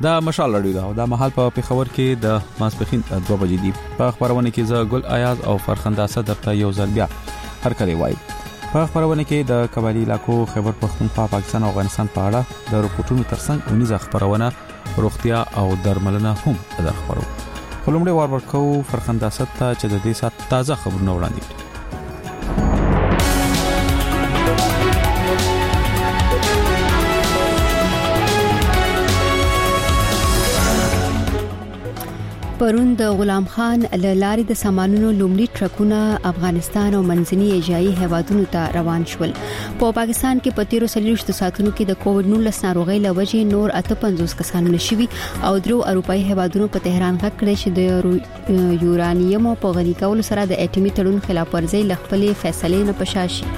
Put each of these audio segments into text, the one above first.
دا مشال رادیو دا او دا محل په پیښور کې د ماسپخین 2 بجې دی. په خبرونه کې زه ګل ایاز او فرخنده اسد درته یو ځل بیا هر کله وای. په خبرونه کې د قبایلی علاقو خیبر پختونخوا پاکستان او افغانستان په اړه د رپورټونو ترڅنګ اونیزه خبرونه روغتیا او درملنه هم در خبرو. خلومړي وار ورکو فرخنده اسد ته چې د دې سات تازه خبرونه وړاندې کړي. پرون د غلام خان لارې د سامانونو لومړي ټرکونه افغانستان او منځني ایشیايي هیوادونو ته روان شول. په پاکستان کې په 13 ساعتونو کې د کووډ-19 ناروغۍ لوجې نور 58 کسان نشوي او درو اروپאי هیوادونو په تهران غږ کړی چې د یورانیم په غني کولو سره د اټومي تړون خلاف ورزي لخپلې فیصلې نه پشاشي.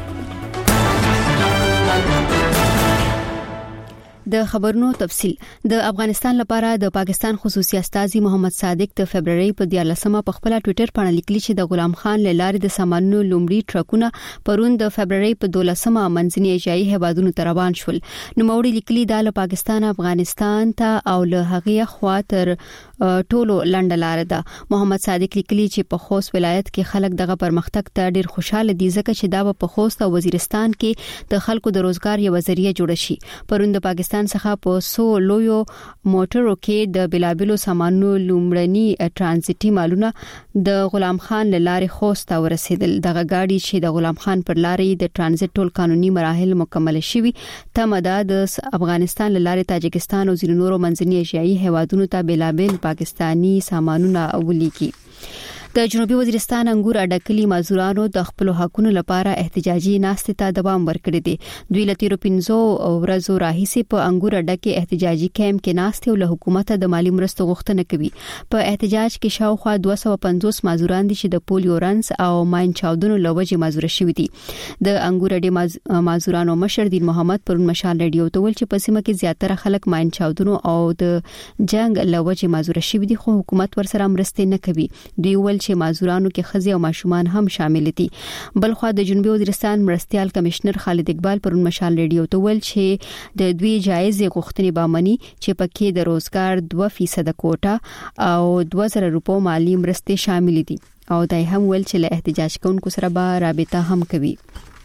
د خبرونو تفصيل. د افغانستان لپاره د پاکستان خصوصي استازي محمد صادق د فبرवरी په 14مه په خپل ټوئیټر باندې لیکلي چې د غلام خان لارې د سامانونو لومړي ټرکونه پرون د فبرवरी په 12مه منځني ایشیايي هیوادونو ته روان شول. نو موړي لیکلي د پاکستان افغانستان ته او له هغه خوا تر ټولو لنډلار ده. محمد صادق لیکلي چې په خوست ولایت کې خلک دغه پرمختګ ته ډیر خوشاله دي ځکه چې دا په خوست او وزیرستان کې د خلکو د روزګار یو ذریعہ جوړ شي. پرون د پاکستان څخه په 100 لویو موټرو کې د بلابلو سامانونو لومړني ترانزیتي مالونه د غلام خان لارې خوست ته ورسېدل. دغه گاډي چې د غلام خان پر لارې د ترانزیت ټول قانوني مراحل مکمل شوي تمه د افغانستان لارې تاجکستان او ځینو نورو منځني ایشیايي هیوادونو ته بلابل پاکستانی سامانونه ولیکي. د جنوبي وزیرستان انګور اډکلی مزدورانو د خپل حقوقو لپاره احتجاجي ناستې ته دوام ورکړی دی. دوی له 15 ورځو راهیسې په انګور اډکه احتجاجي کیمپ کې ناستې او له حکومت د مالی مرستو غوښتنه کوي. په احتجاج کې شاوخوا 250 مزدوران دي چې د پولیو رنس او ماین چاودنو لوجې مزدور شوي دي. د انګور اډې مزدورانو مشر دین محمد پرون مشال رادیو ته ول چې په سیمه کې زیاتره خلک ماین چاودنو او د جنگ لوجې مزدور شوي دي خو حکومت ورسره مرستې نه کوي. دوی ول چې مازورانو کې خزي او ماشومان هم شامل دي. بلخو د جنوبي وزیرستان مرستيال کمشنر خالد اقبال پرون مشال رادیو ته ول چې د دوی جایزې غوښتنې بامني چې پکې د روزګار 2% کوټه او 2000 روپو مالی مرستې شامل دي او دای هم ول چې له احتجاج کوونکو سره به رابطه هم کوي.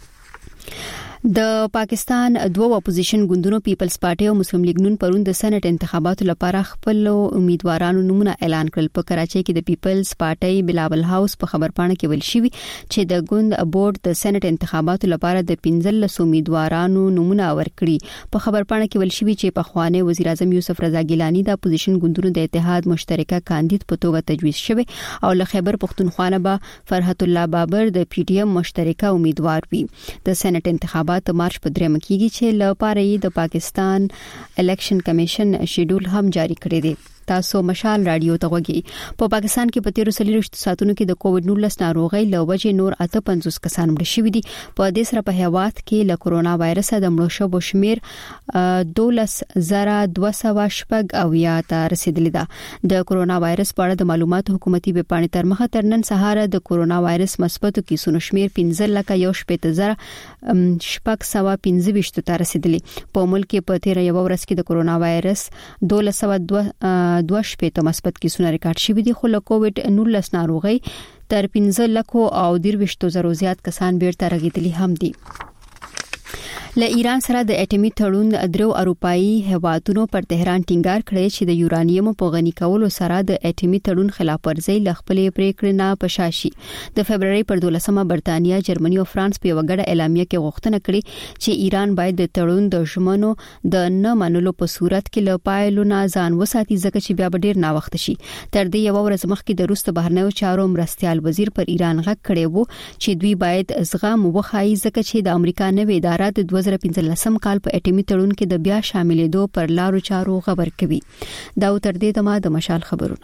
د پاکستان دوه اپوزیشن ګوندونو پیپلز پارټي او مسلم لیگ نون پرون د سېنات انتخاباتو لپاره خپل امیدوارانو نومونه اعلان کړل. په کراچۍ کې د پیپلز پارټي بلاول هاوس په خبرپاڼه کې ویل شوی چې د ګوند بورډ د سېنات انتخاباتو لپاره د 15 امیدوارانو نومونه ورکړي. په خبرپاڼه کې ویل شوی چې په خوانه وزیر اعظم یوسف رضا ګیلانی د اپوزیشن ګوندونو د اتحاد مشترکه کاندید په توګه تجویز شوی او له خیبر پختونخوا نه به فرحت الله بابر د پی ټی ایم مشترکه امیدوار وي. د سېنات انتخابات مارچ په 3 کېږي چې لپاره د پاکستان الیکشن کمیشن شیډول هم جاری کړی دی. تاسو مشال رادیو ته وګورئ. په پاکستان کې په 13 ساعتونو کې د کووډ-19 ناروغۍ لوجې نور 58 کسان مړ شوي دي. په دې سره په هیواد کې له کورونا وایرس د مړو شوو شمیر 12210 او یا ته رسیدلی ده. د کورونا وایرس په اړه د معلوماتو حکومتي ویب پاڼې تر مخه تر نن سهار د کورونا وایرس مثبتو کیسونو شمیر 15,185,715 ته رسیدلی. په ملک کې په 13 ورځ کې د کورونا وایرس 12 مثبت کیسونه ریکارډ شوي دي خو له کووډ-19 ناروغي تر 15,000 زیات کسان بیرته رغیدلي هم دي. له ایران سره د اټومي تړون درو اروپאי هیوادونو پر تهران ټینګار کړی چې د یورانیم په غني کولو سره د اټومي تړون خلاف ورزي لخپلې پریکړې نه پشاشي. د فبرवरी پر 12مه برتانیا، جرمني او فرانس په وګړه اعلامیه کې غوښتنه کړې چې ایران باید د تړون د ژمنو د نه منلو په صورت کې له پایلو نه ځان وساتي ځکه چې بیا ډیر نا وخت شي. تر دې یو ورځ مخکې د روس بهرنیو چارو مرستيال وزیر پر ایران غږ کړی وو چې دوی باید زغم وخایي ځکه چې د امریکا نوې اداره د 2015 کال په اټومي تړون کې د بیا شاملېدو پر لارو چارو خبر کوي. دا تر دې دمه د مشال خبرونه.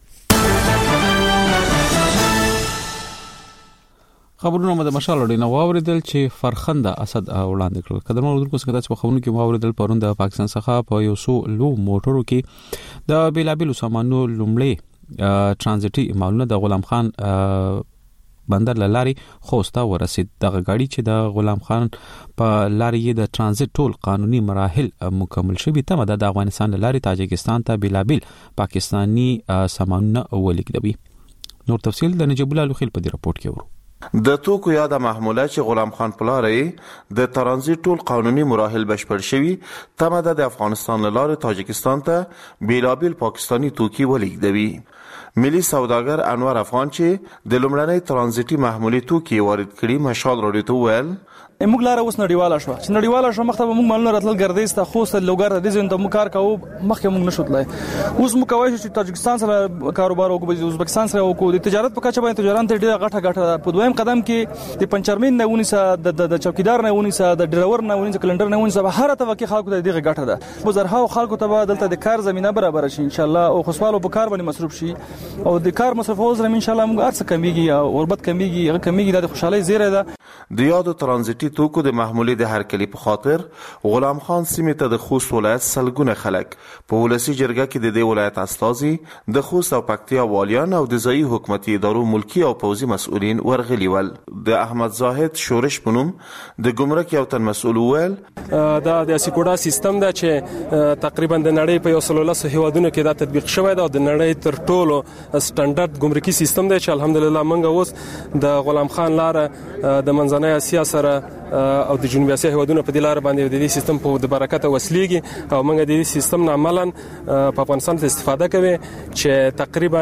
خبرونه مده مشال وړي نو اوریدل چې فرخنده اسد وړاندې کړل. قدرمن اردوونکو څنګه چې په خبرونو کې اوریدل پرون د پاکستان څخه په یو سو لو موټرو کې د بیلابلو سامانو لومړی ترانزیتي مالونه د غلام خان بندر لاري خوستا ورسید. دغه گاډي چې د غلام خان په لاري د ترانزیت ټول قانوني مراحل مکمل شوي تمه د افغانستان لاري تاجکستان ته بلابل پاکستانی سامانونه ولیکدوي. نور تفصیل د نجیب الله لوخیل په دې راپورټ کې ورو. د توکو یا د محموله چې غلام خان پلاری د ترانزیت ټول قانوني مراحل بشپړ شوي تمه د افغانستان لارې تاجکستان ته بیلابل پاکستانی توکي ولیکدوي. ملي سوداګر انور افغان چې د لومړنۍ ترانزیتي محمولي توکي وارد کړي مشال راډیو ته ویل موږ لاره اوس نړیواله شو چې نړیواله شو مخته موږ مالونه راتل ګرځي ستا خو سره لوګر د دې ته کار کوو مخکې موږ نشو تلای. اوس موږ کوي چې تاجکستان سره کاروبار وکړو ازبکستان سره وکړو د تجارت په کچه باندې تجارت ډیره غټه په دویم قدم کې د پنچرمین نه ونیسه د چوکیدار نه ونیسه د ډرایور نه ونیسه کلندر نه ونیسه هر ته وکي خلکو ته دغه غټه ده بازارها خلکو ته دلته د کار زمينه برابر شي ان شاء الله او خصوالو په کار باندې مصروف شي او د کار مصرف وزره ان شاء الله موږ ارڅ کمیږي او وربت کمیږي د خوشحالي زیره ده. د یادو ترانزیتي توکو د محمولي د هرکلی په خاطر غلام خان سیمه ته د خوست ولایت سلګونه خلک په ولسی جرګه کې د دې ولایت استازي د خوست او پکتیا والیان او د ځایي حکومتي ادارو ملکی او پوځي مسؤلین ورغلي ول. د احمد زاهد شورش پونم د ګمرک یو تن مسؤل ول د سکوډا سیستم دا چې تقریبا د نړۍ په 113 هیوادونو کې دا تطبیق شوی دا د نړۍ تر ټولو سټانډرډ ګمرکي سیستم دی چې الحمدلله موږ اوس د غلام خان لار د منځنۍ اسیا سره او د جنوبي اسیا هیوادونو په دلاره باندې د دې سیستم په د برکت وسلیږي او موږ د دې سیستم نه عملاً په افغانستان کې استفاده کوي چې تقریبا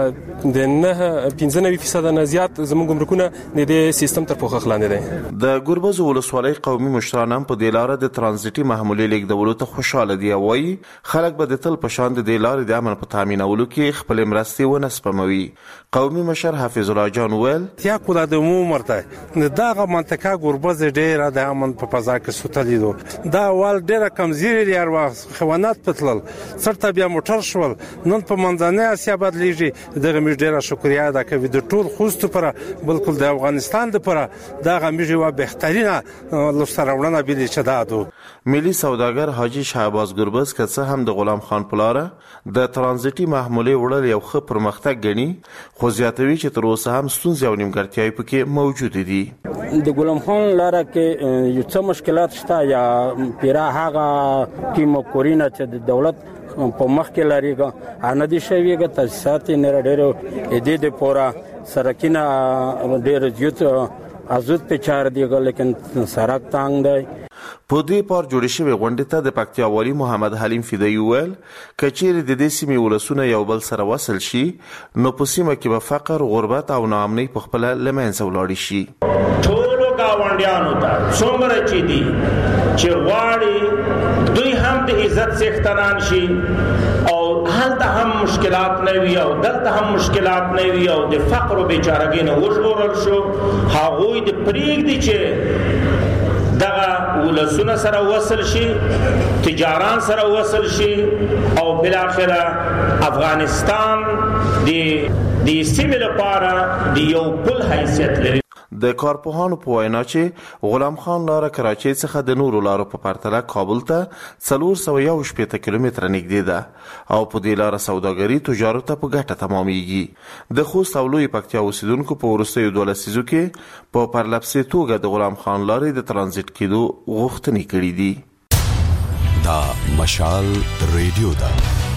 د 95% نه زیات زموږ ګمرکونه د دې سیستم تر پوښښ لاندې دي. د ګربز ولسوالۍ قومي مشران هم په دلاره د ترانزیتي محمولي لیکدولو ته خوشاله دي او وايي خلک به د تل په شان د دلاره د امن په تامینولو کې خپل مرستې ونه سپموي. قومي مشر حافظ الله جان ویل تیا کوله د عموم مرته دغه منطقه ګربز ډیره د امن په فضا کې سوتلی دو دا ول ډیره کمزوري لري ور خوانات پتل سرته بیا موټر شول نن په منځنۍ اسیا بدلیږي دغه می ډیره شکریا ده کوي د ټول خوست پر بالکل د افغانستان د پر دغه میږي و بهترینه لسرونه بلی چدادو. ملي سوداګر حاجی شهباز ګربز کڅه هم د غلام خان پلاره د ترانزیتي محمولي وړل یو ښه پرمختګ غني خو زیاتوي چې تر اوسه هم ستونزې او نیمګړتیاوې پکې موجود دي. د غلام خان لاره کې یو څه مشکلات شته یا پیرا هغه کې مکورینا چې د دولت په مخ کې لريګه ان دي شویګه تاسیسات نه ډېر دې د پورا سرکینه ډېر زیات ازود په چار دیګه لیکن سرک تانګ دی. په دې پار جوړې شوې غونډې ته د پکتیا والی محمد حلیم فدایي ویل کچېر د دې سیمې ولسونه یو بل سره وصل شي نو په سیمه کې به فقر غربت او ناامنۍ په خپل لمنځه ولاړ شي. ټولو گاونډیانو ته څومره چې دي چې غواړي دوی هم د عزت څښتنان شي او هلته هم مشکلات نه وي او دلته هم مشکلات نه وي او د فقر او بیچارګۍ نه وژغورل شو هغوی د پرېږدي چې دغه ولسونه سره وصل شي تجاران سره وصل شي او بالاخره افغانستان د سیمې لپاره د یو پل حیثیت لري. د کارپوهانو په وینا چې غلام خان لاره کراچۍ څخه د نورو لارو په پرتله کابل ته 418 کیلومتره نږدې ده او په دې لاره سوداګري تجارت ته په ګټه تمامېږي. د خوست او لوی پکتیا اوسیدونکو په وروستیو 12 لسیزو کې په پرلپسې توګه د غلام خان لارې د ترانزیت کېدو غوښتنې کړې دي. دا مشال ریډیو ده.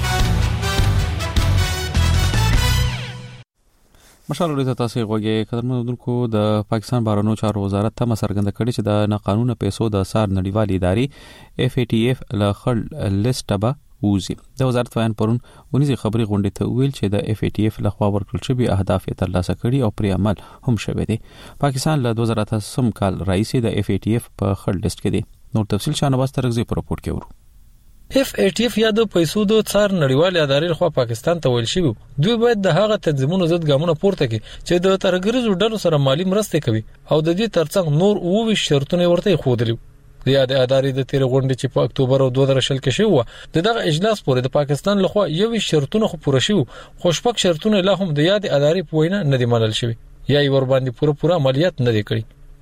مشال ورته تاسو غوږی قدرمنونکو د پاکستان بهرنیو چارو وزارت ته مسرګند کړي چې د ناقانونه پیسو د سار نړیوالې ادارې FATF له خړ لیست به وزي. د وزارت بیان پرون ونیزي خبري غونډه ته ویل چې د FATF له خوا ورکړل شوی اهداف یې ترلاسه کړي او پرې عمل هم شوی دی. پاکستان له 2008 کال راځي د FATF په خړ لیست کې دی. نور تفصیل شانواز ترغزي په راپورټ کې ورو. FATF یا د پیسو د څار نړیوالې ادارې خوا پاکستان ته ویل شوی دوی باید د هغه تنظیمونو ضد ګامونه پورته کړي چې د ترګریزو ډلو سره مالی مرسته کوي او د دې ترڅنګ نور 20 شرطونه ورته خوذلي. د یاد ادارې د تیر غونډې چې په اکتوبر او 2000 کې شوی و دغه اجلاس پورې د پاکستان لخوا یو شرطونه خو پوره شوی خو شپږ شرطونه لا هم د یاد ادارې په وینا نه دي منل شوی یا ور باندې پوره عملیات نه دي کړی.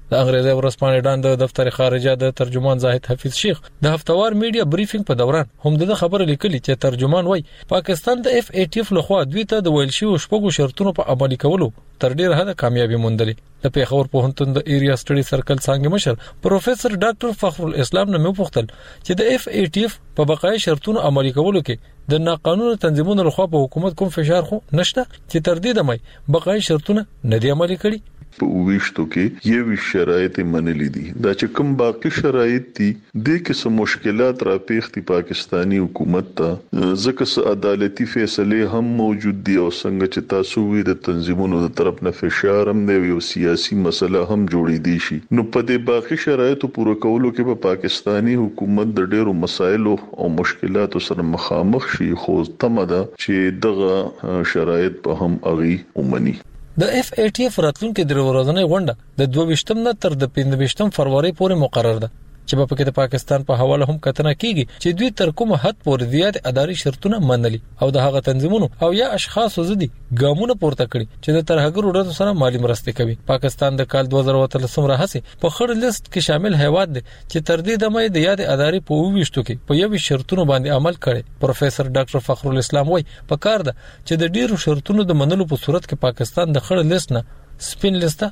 د انګریزي ورځپاڼې ډان د دفتر خارجه د ترجمان زاهد حفیظ شیخ د هفتوار میډیا بریفینګ په دوران هم د خبره لیکلي چې ترجمان وای پاکستان د FATF لخوا دوی ته د ویل شي او شپږو شرطونو په عملي کولو تر ډیره حد کامیابی موندلې. د پیښور پوهنتون د ایریا سټډي سرکل څنګه مشر پروفیسور ډاکټر فخر الاسلام نه مې پوښتل چې د FATF په بقای شرطونو عملي کولو کې د ناقانونه تنظیمونو لخوا په حکومت کوم فشار خو نشته چې تر دې دمه بقای شرطونه نه دی عملي کړي. په ویشتو کې یو شرایط منلي دي دا چې کوم باقي شرایط دي د کیسه مشکلات را پیښتي پاکستانی حکومت ته ځکه عدالتي فیصله هم موجود دي او څنګه چې تاسو وی د تنظیمونو د طرف نه فشار هم دی او سیاسي مسله هم جوړې دي شي نو په دې باقي شرایطو پوره کولو کې په پاکستانی حکومت د ډېرو مسایلو او مشکلاتو سره مخامخ شي خو تمه ده چې دغه شرایط په هم اغي ومني. د FATF راتلونکو درې ورځې غونډه د 22 نه تر د 25 فروری پورې مقرر ده چې په کې د پاکستان په حواله هم کتنه کیږي چې دوی تر کوم حد پورې زیات اداري شرطونه منلي او د هغه تنظیمونو او یا اشخاص زدي ګامونه پورته کړي چې د ترهګرو ډلو سره مالی مرسته کوي. پاکستان د کال 2013 راهسي په خړ لیست کې شامل هیواد دی چې تر دې دمه د یاد اداري په وښتو کې په یو شرطونو باندې عمل کړي. پروفیسور ډاکټر فخر الاسلام وای په کار ده چې د ډیرو شرطونو د منلو په صورت کې پاکستان د خړ لیست نه سپین لیست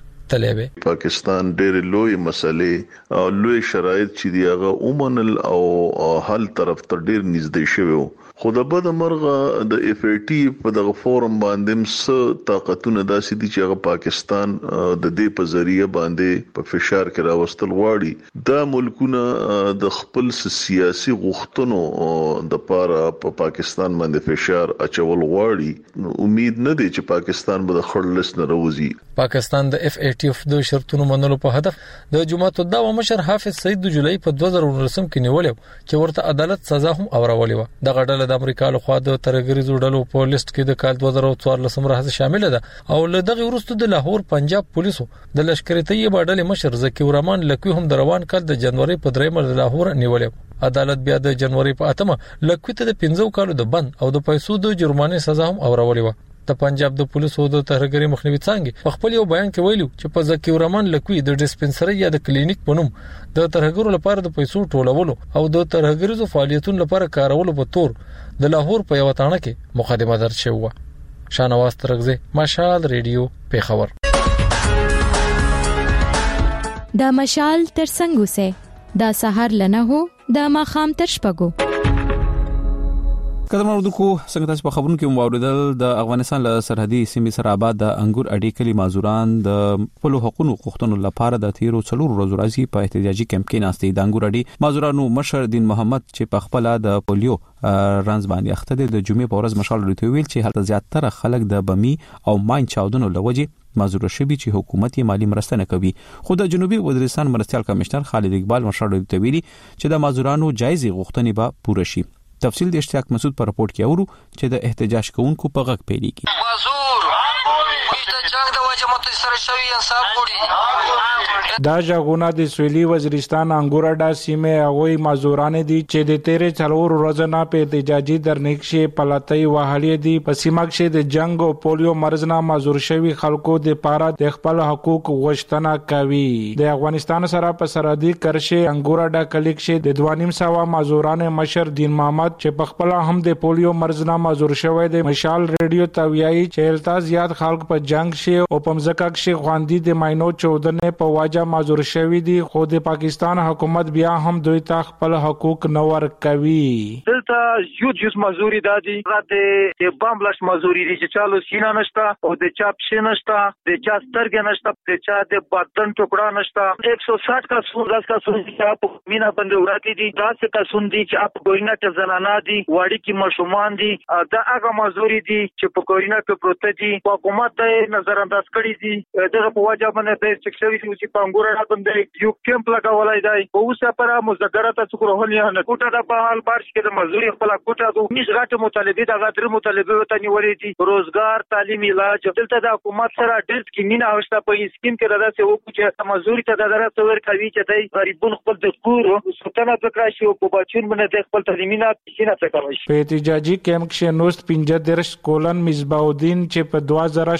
پاکستان ډېر لوی مسلې او لوی شرایط چې دی هغه اومنل او حل طرف ته ډېر نږدې شوی خو د بد مرغه د FATF په دغه فورم باندې څه طاقتونه داسې دي چې هغه پاکستان د دې په ذریعہ باندې په فشار کې راوستل غواړي. دا ملکونه د خپل سیاسي غوښتنو د پاره په پاکستان باندې فشار اچول غواړي. امید نه دی چې پاکستان به د خړ لیست نه راوځي. پاکستان د FATF د شرطونو منلو په هدف د جمعیت الدعوه مشر حافظ سعید د جولای په 2019 کې نیولې چې ورته عدالت سزا هم اورولې و. د غډل د امریکا لخوا د ترهګریزو ډلو په لیست کې د کال 2014 راهسي شامل ده او له دغه وروسته د لاهور پنجاب پولیسو د لشکري طیبه ډلې مشر زکی الرحمن لکوي هم د روان کال د جنوري په 3 د لاهور نیولې. عدالت بیا د جنوري په 8 لکوي ته د 15 کالو د بند او د پیسو د جرمانه سزا هم اورولې و. د پنجاب د پولیسو د ترهګری مخنیوي څنګه په خپل یو بیان کې ویلو چې په زکی الرحمن لکوي د ډیسپنسري یا د کلینیک په نوم د ترهګرو لپاره د پیسو ټولولو او د ترهګریزو فعالیتونو لپاره کارولو په تور د لاهور په یو تانه کې مقدمه درج شوه. شانواز ترغزه مشال ریډیو پیښور. دا مشال تر څنګه سه دا سحر لنه هو دا ما خام تر شپګو. کله مرو دکو څنګه تاسو په خبرونو کې موریدل د افغانستان له سرحدي سیمې سره آباد د انګور اډې کلی مازوران د خپل حقوقو غوښتنو لپاره د تیرو 4 ورځو راځي په احتجاجي کمپ کې ناستي. د انګور اډې مازورانو مشر دین محمد چې په خپل د پولیو رانز باندې اخته د جمعې په ورځ مشال لري ویل چې هلته زیاتره خلک د بمی او ماین چاودنو لوجي مازور شوی چې حکومت یې مالی مرسته نه کوي. خو د جنوبي وزیرستان مرستيال کمشنر خالد اقبال مشال لري ویلي چې د مازورانو جایز غوښتنې به پوره شي. تفصیل د اشتیاق مسعود پر رپورت کې اورو چې د احتجاج کوونکو په غږ پیلېږي. مازور د جنگ د وجه متاثر شوی انصاف غوړي. دا ژغونه د سویلي وزیرستان انګور اډا سیمه هغوی مازوران دي چې د 13 ورځې نه په احتجاجي درنیک شي پلاتای وهلې دي. په سیمه کې د جنگ او پولیو مرز نه مازور شوی خلکو د پاره د خپل حقوق غوښتنه کوي. د افغانستان سره په سرحدي کرشه انګور اډا کلیک شي د 2.5 مازوران مشر دین محمد چې په خپل هم د پولیو مرز نه مازور شوی د مشال ریډیو تویایي چې التا زیات خلک په جنگ شي او په مزکه کې خواندي د ماینو 14 په واجه مازور شوی دي. خو د پاکستان حکومت بیا هم دوی ته خپل حقوق نه ورکوي. دلته یو مازوري دادي د بامبلاش مازوري دي چې چالو سینا نشتا او د چاپ شي نشتا د چا سترګ نشتا د چا د بدن ټوکړه نشتا 160 کا 10 کا چې په مینا باندې وراتي دي 10 کا سندي چې په ګورینه کې زنانه دي وړي کې مشومان دي دا هغه مازوري دي چې په ګورینه کې پروت دي حکومت ته نظر انداز کړی دي دغه په واجب باندې د سکشوي چې په انګور اډا باندې یو کیمپ لګولای دی او اوسه پر مذاکرات څخه روحاني نه کوټه د په حال بارش کې د مزدوري خپل کوټه د نش غټه مطالبه د غټر مطالبه وته نیولې دي روزګار تعلیم علاج دلته د حکومت سره ډېر کې مینه اوسه په سکیم کې راځي او چې مزدوري ته د درته ور کوي چې دای غریبون خپل د کور سلطنت وکړي او په بچون باندې خپل تعلیمینه کینه کوي. په احتجاجي کیمپ کې نوست 15 کولن مصباح الدین چې په 2014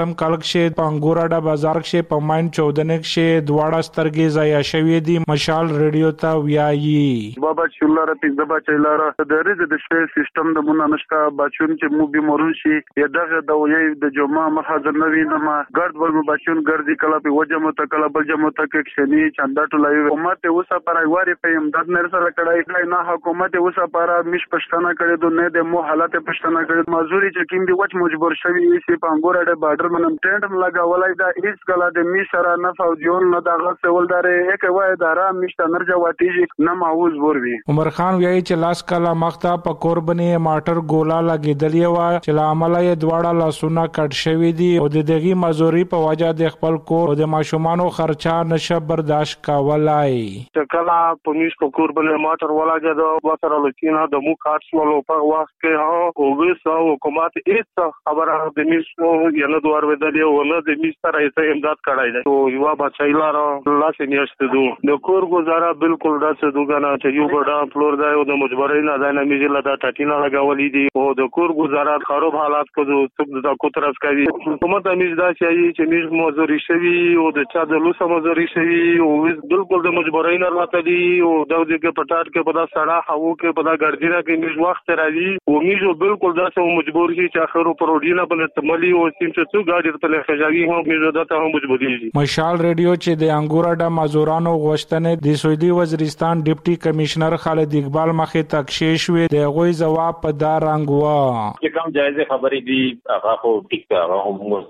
14 کال کې په انګوراډا بازار کې په ماین 14 کې دواړه سترګې ضایع شوې دي. مشال ریډیو ته ویایي بابا چولاره پنځه بچیلاره د ریزه د شپې سیستم د مونږ نشته بچون چې مو بیمارون شي یا دغه د وې د جمعه مخازن نوی نما ګرد ور بچون ګرځي کله په وجه متکله بل جمع تک شنی چندا ټولای حکومت اوسه پرایواري په امداد نه سره کړای نه حکومت اوسه پر مش پښتنه کړي دو نه د مو حالت پښتنه کړي مزوري چې کیم دی وچ مجبور شوی سی په انګوراډا بارډر منم ټینټ لگا ولای دا هیڅ کله د می سره نه فوجون نه دغه سوالدارې یک وای اداره مشته نرجه واتیږي نه ماوز وروي. عمر خان ویایي چې لاس کاله مخته په قرباني ماټر ګولا لګیدلې و چې لامل یې دواړه لاسونه کټ شوی دي او د دغه مزوري په وجه د خپل کور او د ماشومانو خرچه نشه برداشت کولای. چې کله پولیس په قرباني ماټر ولاګه دا وسره لکینا د مو کارت ولو په وخت کې ها او وسو حکومت هیڅ خبره د میسو ینه دوار ودلې او نه د میس سره یې امداد کړای دی. او یو بچایلاره لاس نیشته دو د کور گزاره بالکل داسې دوګانا چې یو ګډا فلور دی او د مجبورۍ نه دا نه میځله دا ټاټینا لګولې دي او د کور گزاره خراب حالات کو د کوترس کوي. حکومت امیز دا چې میز مزوري شوی او د چا د لوسه مزوري شوی او بالکل د مجبورۍ نه راته دي او د دې پټاټ کې په دا سړه هوا کې په دا ګرځینا کې میز وخت راځي او میز بالکل داسې مجبور شي چې اخر پروډینا بل تملي او سیم چې څو ګاډي په لخجاوي هم میز دته هم مجبوري شي. مشال ریډیو چې د انګوراډا مزورانو غوښتنې د سعودي وزیرستان ډیپټي کمشنر خالد اقبال مخې تکشیش وی د غوي جواب په دار رنگ وا چې کوم جایزه خبرې دي هغه خو ټیک هغه هم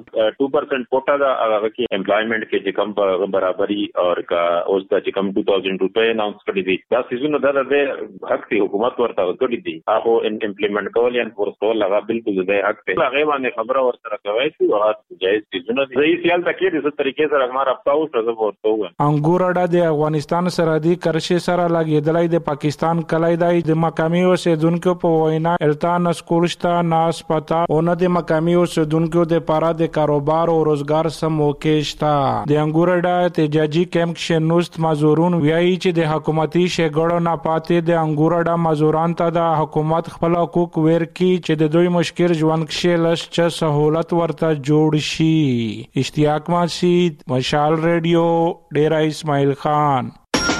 2% کوټا دا هغه کې امپلایمنٹ کې چې کوم برابرۍ او کا اوس د چې کوم 2000 روپے اناونس کړی دي دا سيزونه د حق دی حکومت ورته کړی دي هغه امپلیمنٹ کول یا انفورس کول هغه بالکل د حق دی هغه باندې خبره ورته کوي چې هغه جایز سيزونه دي صحیح خیال تکي د څه طریقې سره هغه راپتاو شوه ورته و. انګوراډا د افغانستان سرحدي کرښې سره لګیدلای د پاکستان کلای دی د مقامي اوسیدونکو په وینا التان سکولشتا ناس پتا او نه د مقامي اوسیدونکو د پاره د کاروبار او روزګار سم موکشتا. د انګوراډا تجاجي کیمپ کې نوست مزورون ویایي چې د حکومتي شګړو نه پاتې د انګوراډا مزوران ته د حکومت خپل حقوق ورکي چې د دوی مشکل ژوند کې لږ سہولت ورته جوړ شي. اشتیاق مسجد مشال ریډیو ډیرا اسماعیل خان.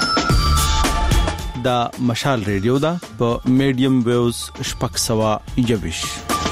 دا مشال ریډیو دا په میډیم ویوز شپږ سوا یوش.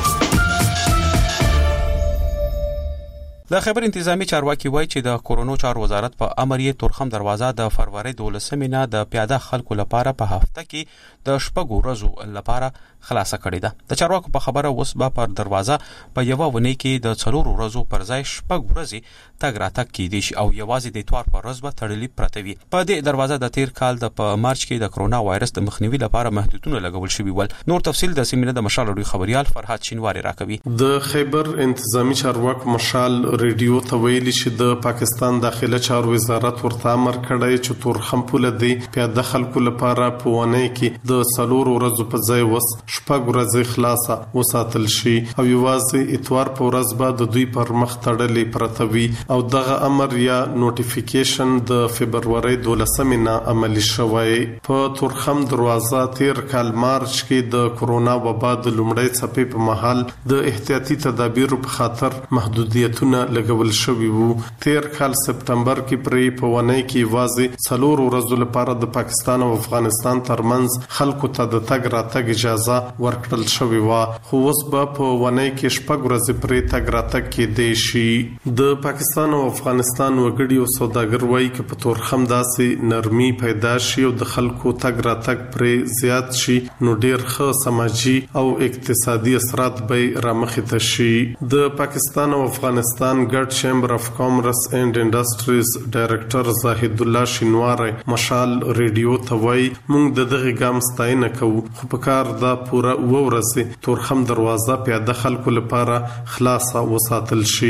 د خبر انتظامی چارواکي وایي چې د کورونو چارو وزارت په امر یې تورخم دروازه د فروری 12 نه د پیاده خلکو لپاره په هفته کې د شپږ ورځو لپاره خلاصه کړې ده. د چارواکو په خبره اوس به پر دروازه په یو ونی کې د 4 ورځو پر ځای شپږ ورځې تګ راتګ کیدي شي او یوازې د اتوار پر ورځ به تړلې پرته وي. په دې دروازه د تیر کال د په مارچ کې د کرونا وایرس د مخنیوي لپاره محدودونه لګول شوي ول. نور تفصیل د سیمینه د مشال اډوي خبريال فرحات شینواری راکوي. د خیبر انتظامی چارواک مشال ریډیو ته ویلي چې د پاکستان داخله چارو وزارت ورته امر کړی چې تورخم پوله دی پیاده خلکو لپاره په ونه کې د 4 ورځو په ځای وس شپږ ورځې خلاصه وساتل شي او یوازې اتوار په ورځ به د دوی پر مخ تړلې پرته وي او دغه امر یا نوټیفیکیشن د فبرवरी 12 نه عملی شوی. په تورخم دروازه تیر کال مارچ کې د کرونا وبا د لومړۍ څپې په مهال د احتیاطي تدابیرو په خاطر محدودیتونه لګول شوي وو. تیر کال سپټمبر کې پرې په ونه کې واځي 4 ورځې لپاره د پاکستان او افغانستان ترمنځ خلکو ته د تګ راتګ اجازه ورکړل شوې و خو اوس به په ونه کې شپږ ورځې پرې تګ راتګ کېدی شي. د پاکستان او افغانستان وګړي او سوداګر وایي چې په تورخم داسې نرمي پیدا شي او د خلکو تګ راتګ پرې زیات شي نو ډیر ښه سماجی او اقتصادي اثرات به رامخې ته شي. د پاکستان او افغانستان ګډ چیمبر اف کامرس اینڈ انډستریز ډایریکټر زاهد الله شینواری مشال ریډیو ته وایي موږ د دغه ګام ستاینه کوو خو په کار دا پوره ورځ تورخم دروازه پیاده خلکو لپاره خلاصه وساتل شي.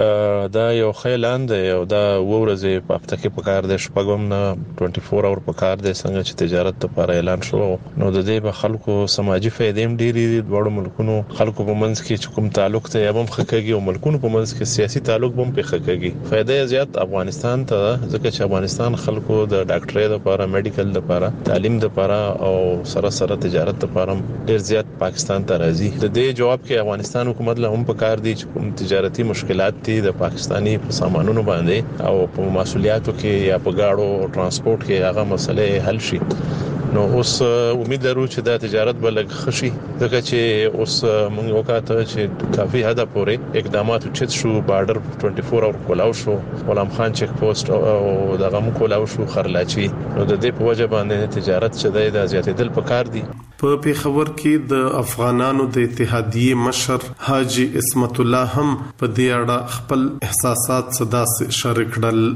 دا یو خیلان دی او دا ورځې په هفته کې په کار د شپږم نه 24 اور په کار د څنګه چې تجارت لپاره اعلان شو نو د دې په خلکو سماجی فائدې هم ډېری دي. دوړو ملکونو خلکو په منځ کې کوم تعلق ته هم خکېږي او ملکونو په منځ کې سیاسي تعلق هم په خکېږي. فائدې زیات افغانستان ته ځکه چې افغانستان خلکو د ډاکټرۍ لپاره میډیکل لپاره تعلیم لپاره او سره تجارت لپاره ډیر زیات پاکستان ته راځي. د دې جواب کې افغانستان حکومت له هم په کار دي چې کوم تجارتي مشکلات دي د پاکستانی سامانونو باندې او په مسولیتو کې یا په گاډو ترانسپورت کې هغه مسلې حل شي. نو اوس امید لرو چې دا تجارت بلګ خشي ځکه چې اوس موږ وکړه چې کافي حد پورې اقدامات چت شو. بارډر 24 اور کولاو شو، غلام خان چک پوسټ او دغه مو کولاو شو خرلاچی. نو د دې په وجه باندې تجارت چې د زیاتېدل پکار دي. په پیښور کې د افغانانو د اتحادیې مشر حاجی اسمت الله هم په دې اړه خپل احساسات صدا شریک کړل.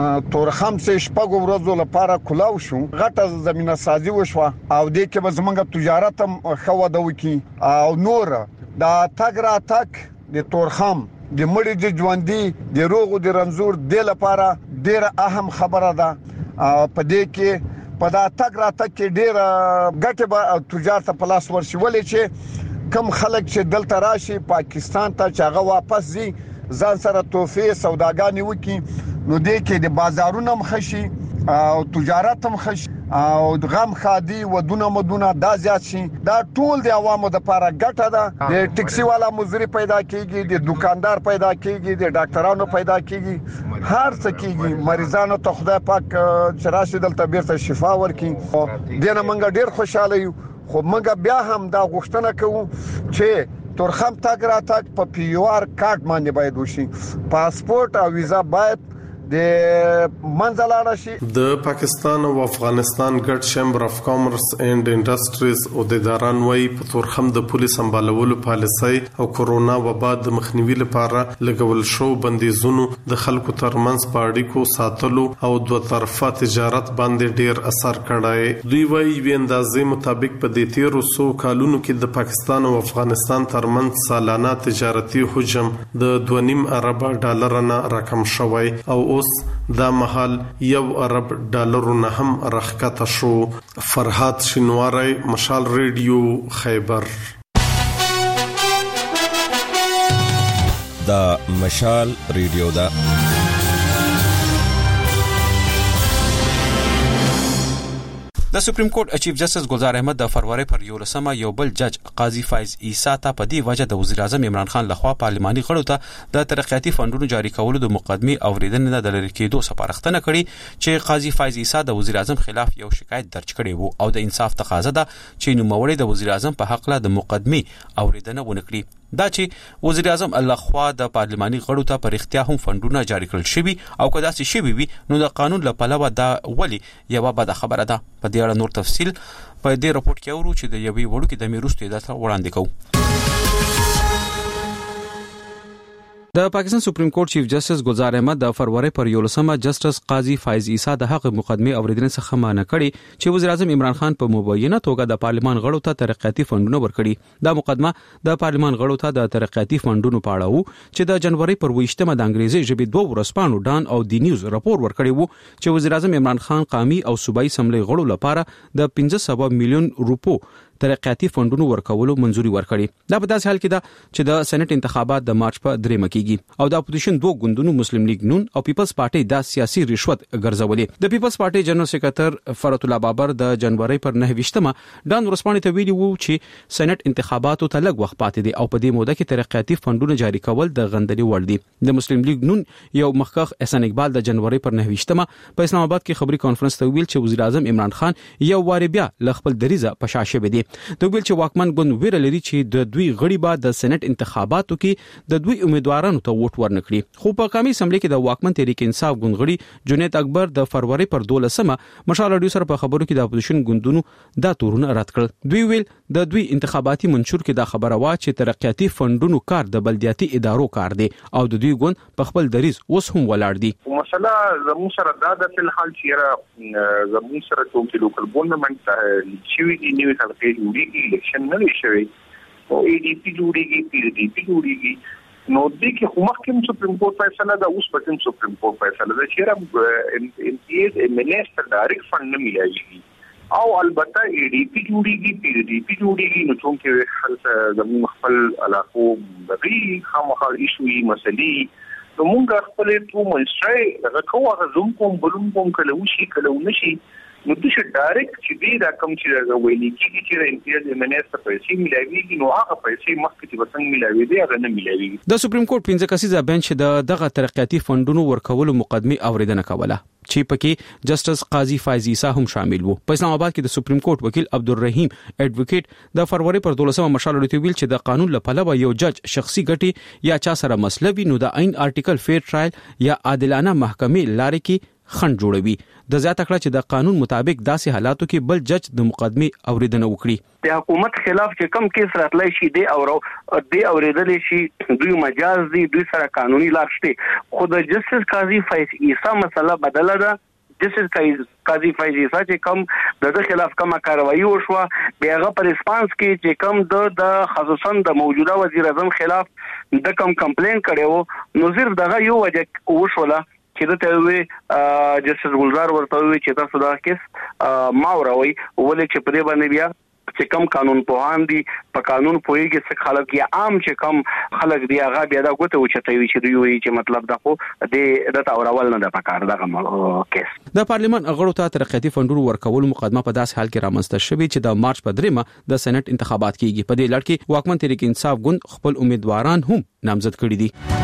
تورخم څخه شپږ ورځې لپاره کولاو شو، غټه زمينه سازي وشو او دې کې به زمونږ تجارت هم خو دوي او نور دا تاګ را تاک د تورخم د مړي د ژوندۍ د روغو د رنزور د لپاره ډیره اهم خبره ده. په دې کې په دا تاګ را تاک کې ډیره ګټه به تجارت په لاس ورشي، ولې چې کم خلک چې دلته راشي پاکستان ته چې هغه واپس ځي ځان سره توفیه سوداګانی وکي، نو دې کې د بازارونو مخشي او تجارت هم خشي او غم خادي ودونه مدونه دا زیات شي. دا ټول د عوامو د لپاره ګټه ده. د ټیکسي والا مزدوري پیدا کیږي، د دکاندار پیدا کیږي، د ډاکټرانو پیدا کیږي، هر څه کیږي. مریضانو ته خدای پاک چرشه دلته بیرته شفا ورکړي. دنه منګه ډیر خوشاله یو، خو منګه بیا هم دا غوښتنه کوو چې تورخم تاګ را تاک په پیوار کارت باندې باید وشي. پاسپورت او ویزا باید د منځلاړه شي. د پاکستان او افغانستان ګډ چیمبر اف کامرس اینڈ انډستریز او د داران وای په تورخم د پولیس سمبالولو پالیسي او کورونا وبا د مخنیوي لپاره لګول شو بندیزونو د خلکو ترمنځ په اړیکو ساتلو او دوه طرفه تجارت باندې ډیر اثر کړای. دوی وای ویندازې مطابق په دې 1300 کالونو کې د پاکستان او افغانستان ترمنځ سالانه تجارتي حجم د 2.5 ارب ډالر نه رقم شوی او اوس دا محل $1 ارب نه هم راښکته شو. فرحات شینواری، مشال ریډیو، خیبر. دا مشال ریډیو دا د سپریم کورټ چیف جسټس ګلزار احمد د فروری پر 11 یو بل جج قاضي فایز عیسی ته په دې وجه د وزیر اعظم عمران خان لخوا پارلماني غړو ته د ترقیاتي فندونو جاری کولو د مقدمې اوریدنې د لری کېدو سپارښتنه کړې چې قاضي فایز عیسی د وزیر اعظم خلاف یو شکایت درج کړی وو او د انصاف تقاضا ده چې نوموړی د وزیر اعظم په حق له د مقدمې اوریدنه ونکړي. دا چې وزیر اعظم الله د پارلماني غړو ته پر اختیار هم فندونه جاری کړل شوی او کدا چې شوی وي نو د قانون له پلوه دا ولی یو بده خبره ده. په دې اړه نور تفصیل په دې رپورت کې اورو چې د یوې وړو کې د میروستو اداره وړاندې کوي. د پاکستان سپریم کورټ چیف جسټس ګلزار احمد د فروری پر 11 جسټس قاضي فایز عیسی د حق مقدمه اوریدنې څخه مانع کړي چې وزیر اعظم عمران خان په مبینه توګه د پارلمان غړو ته ترقیاتي فندونه ورکړي. دا مقدمه د پارلمان غړو ته د ترقیاتي فندونو په اړه وو چې د جنوري پر 28مه د انګریزي ژبې 2 ورځپاڼو ډان او دی نیوز راپور ورکړی وو چې وزیر اعظم عمران خان قومي او صوبایي اسمبلی غړو لپاره د 1500 میلیون روپو ترقیاتي فندونو ورکولو منځوري ورکړي. دا په داسې حال کې ده چې د سېنات انتخابات د مارچ په 3 کېږي او د اپوزیشن دوه ګوندونو مسلم لیگ نون او پیپلز پارټي د سیاسي رشوت ګرځولې. د پیپلز پارټي جنرال سکرټر فرات الله بابر د جنوري پر 9مه ډان ورسپانې ته ویلي وو چې سېنات انتخاباتو ته لږ وخت پاتې دي او په دې موده کې ترقیاتي فندونو جاری کول د غندلې وړ دي. د مسلم لیگ نون یو مخکخ احسان اقبال د جنوري پر 9مه په اسلام آباد کې خبري کانفرنس ته ویل چې وزیر اعظم عمران خان یو واری بیا ل خپل دریزه پشاشه بده. د ویل چې واکمن ګوند ویره لري چې د دوی غړي به د سېنات انتخاباتو کې د دوی امیدوارانو ته ووټ ورنکړي. خو په قومي اسمبلی کې د واکمن تحریک انصاف ګوند غړي جنید اکبر د فروری پر 12مه مشال رادیو سره په خبرو کې د اپوزیشن ګوندونو دا تورونه رد کړل. دوی ویل د دوی انتخاباتي منشور کې دا خبره وا چې ترقیاتي فندونو کار د بلدیاتي ادارو کار دی او د دوی ګوند په خپل دریز اوس هم ولاړ دي. مسله زموږ سره دا د فلحال چې زموږ سره کوم چې لوکل ګورنمنت چې وی نیو حلقې جوړیږي الیکشن نه شوی او ای ډی پی جوړیږي پی ډی پی جوړیږي نو د کې خو مخکې سپریم کورټ فیصله دا اوس په سپریم کورټ فیصله دا چې امپیز منیسټر ډایرکټ فند نه میلایي او البته ای ډی پی جوړیږي پی ډی پی جوړیږي نو څنګه کې خلک زموږ خپل علاقو بغي خامخا ایشوي مسلې نو موږ خپل ټول منشي دغه کوه زوم کوم بلوم کوم کله وشي کله ونشي نو د شه ډایرکټ چې دی دا کم چې ویلي کیږي چې امتیاز منیس ته پیسې ملایوي نو هغه پیسې مخکې چې وسنګ ملایوي دی هغه نه ملایوي. د سپریم کورټ 15 کسیزه بنچ دغه ترقیاتي فندونو ورکولو مقدمه اوریدنه کوله چې پکې جسټس قاضي فایز عیسی هم شامل وو. په اسلام آباد کې د سپریم کورټ وکیل عبدالرحیم اډوکیټ د فروری پر 12 مشال لري ویل چې د قانون لپاره یو جج شخصي ګټي یا چا سره مسله وي نو د عین آرټیکل فیر ټرایل یا عادلانه محکمې لارې کې خنډ جوړوي. د زیاته کړه چې د قانون مطابق داسې حالاتو کې بل جج د مقدمه اوریدنه وکړي. د حکومت خلاف چې کم کیس راتلای شي دی اوریدل شي دوی مجاز دي دوی سره قانوني لار شته. خو د جسټس قاضي فایز عیسی مسله بدله ده. جسټس قاضي فایز عیسی چې کم د خلاف کومه کاروایی وشوه بیاغه پر ریسپانس کې چې کم د خصوصا د موجوده وزیر اعظم خلاف د کم کمپلین کړو نو صرف دغه یو وجه وشوله چې د ته جسټس ګلزار ورته وی چې تاسو دا کیس ما وروي ولې چې په دې باندې بیا چې کم قانون پوهان دي په قانون پوهیږي څه خلک یا عام چې کم خلک دی هغه بیا دا کوته وچتوي چې دوی چې مطلب دا خو د تاورول نه د پکار دغه کیس. د پارلیمان غړو ته ترقیاتي فندونو ورکول مقدمه په داس حال کې رامنځته شوې چې د مارچ په 3 د سېنات انتخابات کیږي. په دې لړ کې واکمن تحریک انصاف ګوند خپل امیدواران هم نامزد کړي دي.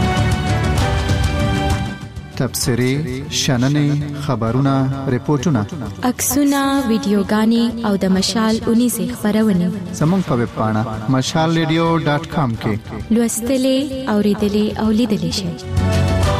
تبصرې شننې خبرونه ریپورتونه عکسونه ویډیوګانې او د مشال 19 خبرونه زموږ په ویب پاڼه mashalradio.com کې لوستلې اوریدلې او لیدلې شئ.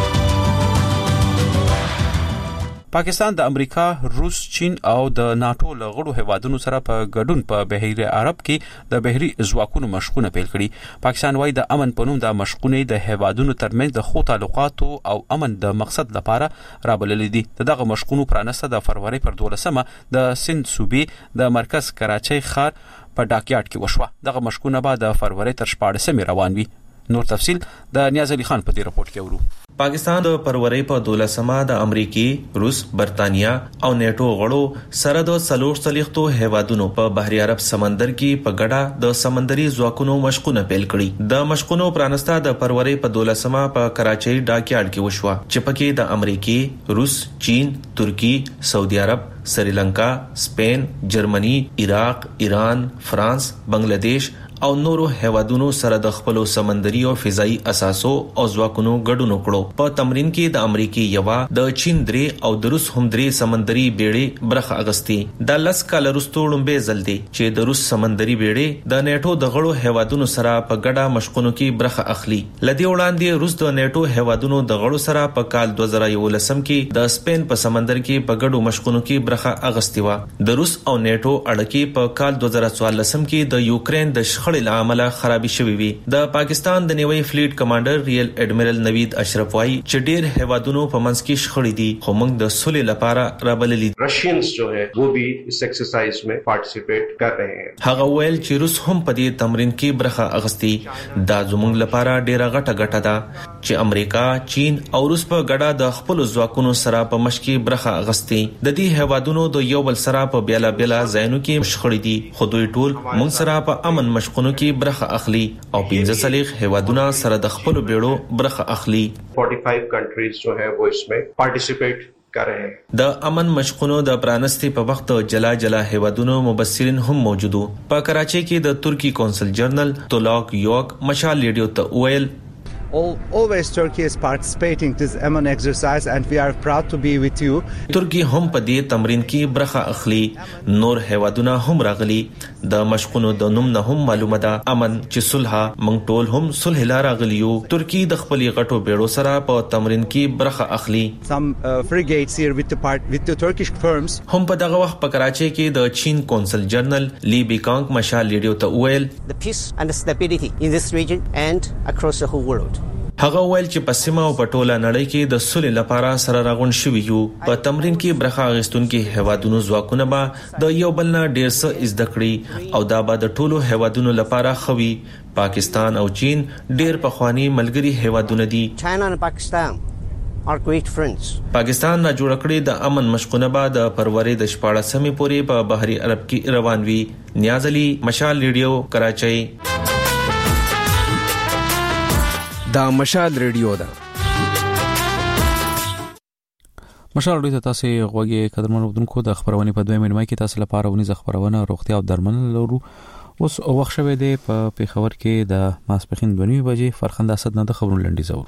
پاکستان د امریکا، روس، چین او د ناتو له غړو هیوادونو سره په ګډون په بحیره عرب کې د بحري ځواکونو مشقونه پیل کړي. پاکستان وايي د امن په نوم د مشقونه د هیوادونو ترمنځ د خو تعلقاتو او امن د مقصد لپاره رابلل دي. دغه مشقونو پرانسته د فروری پر 12 د سند صوبې د مرکز کراچۍ ښار په ډاکیارډ کې وشوه. دغه مشقونه به د فروری تر 14 روان وي. نور تفصيل د نیاز علي خان په دې رپورت کې ورو. پاکستان د فروری په 12 د امریکای، روس، برتانیا او نیټو غړو سره د سلوش تلیختو هیوادونو په بحر عرب سمندر کې په ګډه د سمندري ځواکونو مشقونه پیل کړي. د مشقونو پرانسته د فروری په 12 په کراچۍ ډاکیارډ کې وشوه چې پکې د امریکای، روس، چین، ترکی، سعودي عرب، سریلانکا، سپین، جرمنی، عراق، ایران، فرانس، بنگلاديش او نورو هیوادونو سره د خپل سمندري او فضائي اساسو او ځواکونو ګډون وکړو. په تمرین کې د امریکای یوا، د چین درې او د روس هم درې سمندري بیړۍ برخه اغستې. د لاس کال وروسته لومبه ځل دی چې د روس سمندري بیړۍ د نیټو د غړو هیوادونو سره په ګډه مشقونو کې برخه اخلي. لدی وړاندې روس د نیټو هیوادونو د غړو سره په کال 2011 کې د سپین په سمندر کې په ګډو مشقونو کې برخه اغستې و. د روس او نیټو اړیکې په کال 2014 کې د یوکرين د خړې لامل خرابې شوې وي. د پاکستان د نیوي فلیټ کمانډر ریل اډمیرل نوید اشرف وايي چې ډېر هیوادونو په منځ کې شخړې دي خو موږ د صلح لپاره رابللي. رشینز جو ہے وہ بھی اس ایکسرسائز میں پارټیسپیټ کر رہے ہیں. هغه ویل چې روس هم په دې تمرین کې برخه اغستې. دا زموږ لپاره ډېره غټه ده چې امریکا، چین او روس په ګډه د خپل ځواکونو سره په مشق کې برخه اغستې. د دې هیوادونو د یو بل سره په بیلا ځایونو کې شخړې دي خو دوی ټول موږ سره په امن مشقونو کې برخه اخلي او 15 هیوادونه سره د خپل بیړو برخه اخلي. 45 کنټریز جو ہے وہ اس میں پارټیسپیټ کر رہے ہیں. د امن مشقونو د پرانستی په وخت جلا هیوادونو مبصرین هم موجودو. په کراچۍ کې د ترکی کونسل جنرال تولاک یوک مشال ریډیو ته ویل Always Turkey is participating in this MN exercise and we are proud to be with you. ترکی هم په دې تمرین کې برخه اخلي. نور هیوادونه هم راغلي. د مشقونو د نوم نه هم معلومه ده امن چې صلح موږ ټول هم صلح لاره غلیو. ترکی د خپل غټو بیړو سره په تمرین کې برخه اخلي. Some frigates here with the Turkish firms. هم په دغه وخت په کراچۍ کې د چین کونسل جنرال لی بیکانګ مشال ریډیو ته ویل The peace and stability in this region and across the whole world. هغه ویل چې په سیمه او په ټوله نړۍ کې د صلح لپاره سره راغون شوي یو. په تمرین کې برخه اخیستونکو هیوادونو ځواکونه به د یو بل نه ډیر څه زده کړي او دا به د ټولو هیوادونو لپاره خوي. پاکستان او چین ډیر پخوانی ملګري هیوادونه دي. China and Pakistan are great friends. پاکستان نه جوړ کړی د امن مشقونه به د فروری د 14 پورې په بحر عرب کې روان وي. نیاز علي مشال ریډیو کراچۍ. دا مشال ریډیو ده. مشال ډیته تاسو غوږی قدرمنو ودونکو د خبرونه په 2 منټه کې تاسو لپاره ونی خبرونه روغتیا او درمل لرو. اوس وخت شوه دی په پیښور کې د ماسپخین 2 بجې فرخنده اسد نه د خبرونو لنډی زور.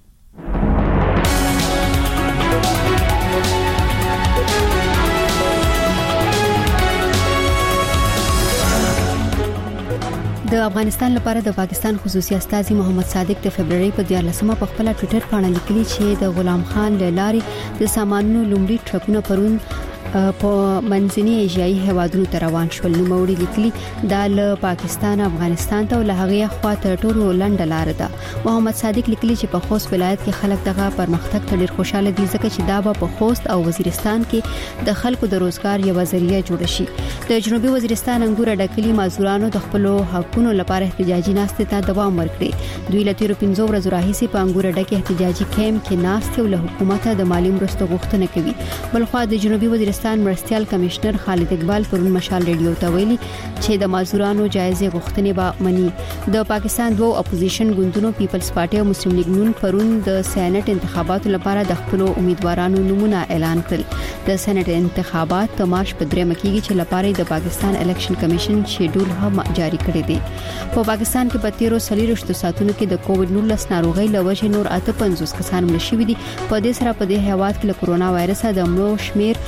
د افغانستان لپاره د پاکستان خصوصي استازي محمد صادق د فبرवरी په 14مه په خپل ټوئیټر باندې لیکلي چې د غلام خان لاري د سامانونو لومړي ټرکونه پرون په منځني ایشیايي هیوادونو ته روان شول. نو موري لیکلي د پاکستان افغانستان ته له هغه خوا ته ټولو لنډه لار ده. محمد صادق لیکلي چې په خوست ولایت کې خلک دغه پرمختګ ته ډیر خوشاله دي ځکه چې دا به په خوست او وزیرستان کې د خلکو د روزګار یو ذریعہ جوړ شي. د جنوبي وزیرستان انګور ډکلي مازورانو د خپل حقونو لپاره احتجاجي ناستې ته دوام ورکړي. دوی لته 15 ورځې راهیسې په انګور ډکه احتجاجي کیمپ کې ناستې او له حکومت د مالی مرستو غوښتنه کوي. بلخو د جنوبي وزیرستان مرستيال کمشنر خالد اقبال پرون مشال ریډیو ته ویلي چې د مازورانو جایزه غوښتنې به مني. د پاکستان دوه اپوزیشن ګوندونو پیپلز پارټي او مسلم لیگ نون پرون د سېنات انتخاباتو لپاره د خپل امیدوارانو نومونه اعلان کړل. د سېنات انتخابات د مارچ په 3 کې چې لپاره د پاکستان الیکشن کمیشن شیډول هم جاری کړی دی. په پاکستان کې په 13 ساعتونو کې د کووډ-19 ناروغي لوجه نور 58 کسان مړ شوي دي. په دې سره په دې هیواد کې له کورونا وایرس د مړو شمیر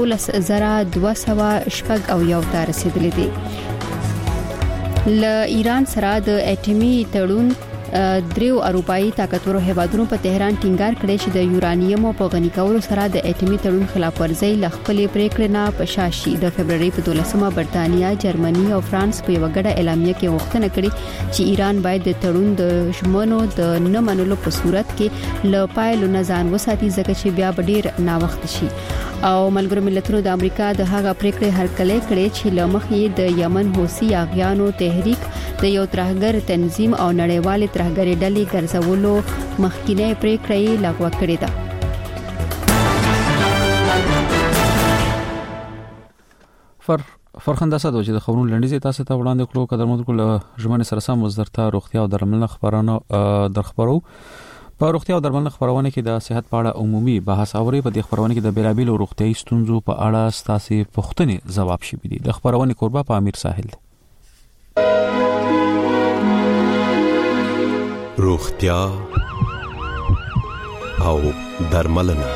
12,200 او یو ته رسیدلی دی. ل ایران سره د اټومي تړون دریو اروپאי طاقتورو هیوادونو په تهران ټینګار کړی چې د یورانیم په غني کولو سره د اټومي تړون خلاف ورزي لخپلې پریکړې نه پشاشي. د فبرवरी په 12مه برتانیا، جرمني او فرانس په یو غړ اعلامیه کې غوښتنه کړې چې ایران باید د تړون د شمنو د نه منلو په صورت کې ل پایلو نه ځان وساتي ځکه چې بیا ډیر نا وخت شي. او ملګرو ملتونو د امریکا د هغه پریکړې هرکلې کړې چې لمخې د یمن حوثي اغیانو تحریک د یو ترهګر تنظیم او نړیوال ترهګر ډلې ګرځولو مخکینه پریکړې لغوه کړې ده. فرخنده اسد چې د خبرونو لنډیز تاسو ته وړاندې کړو قدرمنو کول ژمنه سره سم وزارت روغتیا او درمل خبرانه درخبرو په روغتیا او درمل خبرونه کې د صحت په اړه عمومي بحث اوري. په دې خبرونه کې د بیلابیلو روغتيایي ستونزو په اړه ستاسو پوښتنې ځواب شي دي. د خبرونه قربا په امیر ساحل روغتیا او درملنه.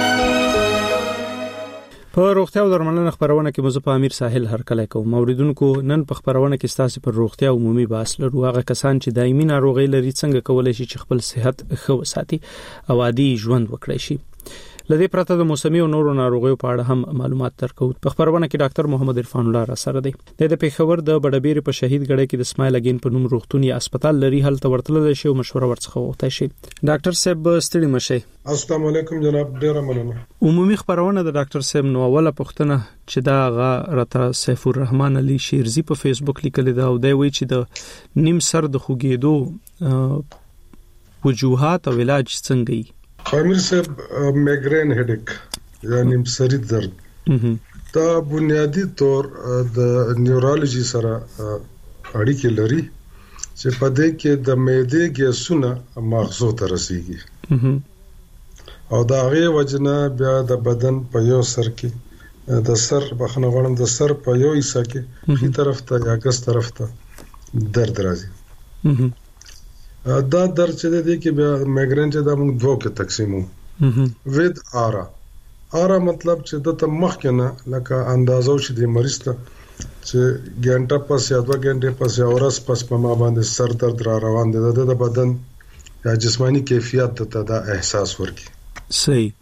په روغتیا او درملنه خبرونه کې مزه په امیر ساحل هرکله کوم موریدونکو نن په خبرونه کې ستاسو پر روغتیا عمومي بحث لرو. هغه کسان چې دایمي ناروغي لري څنګه کولای شي چې خپل صحت ښه وساتي او عادي ژوند وکړي شي. لدې پرته د موسمي او نورو ناروغیو په اړه هم معلومات درکو. په خبرونه کې ډاکټر محمد عرفان الله را سره دی. د پیښور د بډبیر په شهید ګړی کې د اسماعیل اگین په نوم روغتوني هسپتال لري. هلته ورتلل شي او مشوره ورڅخه وغوښتل شي. ډاکټر صاحب ستړي مشه. السلام علیکم جناب، ډیر مننه. عمومي خبرونه د ډاکټر صاحب نو اوله پوښتنه چې دا غا رته سیف الرحمن علي شیرزی په فیسبوک لیکل دا او دی وی چې د نیم سر د خوګېدو وجوهات او علاج څنګه وي. امیر صاحب میګرین هډیک یعنی سری درد دا بنیادی طور د نیورولوژي سره اړیکې لري چې په دې کې د معدې ګیسونه مغزو ته رسیږي او دا غي وجنه بیا د بدن په یو سر کې د سر بخنه غړم د سر په یو حصہ کې په طرف ته یا ګس طرف ته درد راځي. دا درد چې دی کې بیا میګرین چې دا موږ دوه کې تقسیمو ود آرا مطلب چې د مخ کې نه لکه اندازو چې د مریض ته چې ګنټه پس یا 2 غنټه پس یا ورځ پس په ما باندې سر درد را روان دي د بدن یا جسمانی کیفیت ته دا احساس ورکي. صحیح.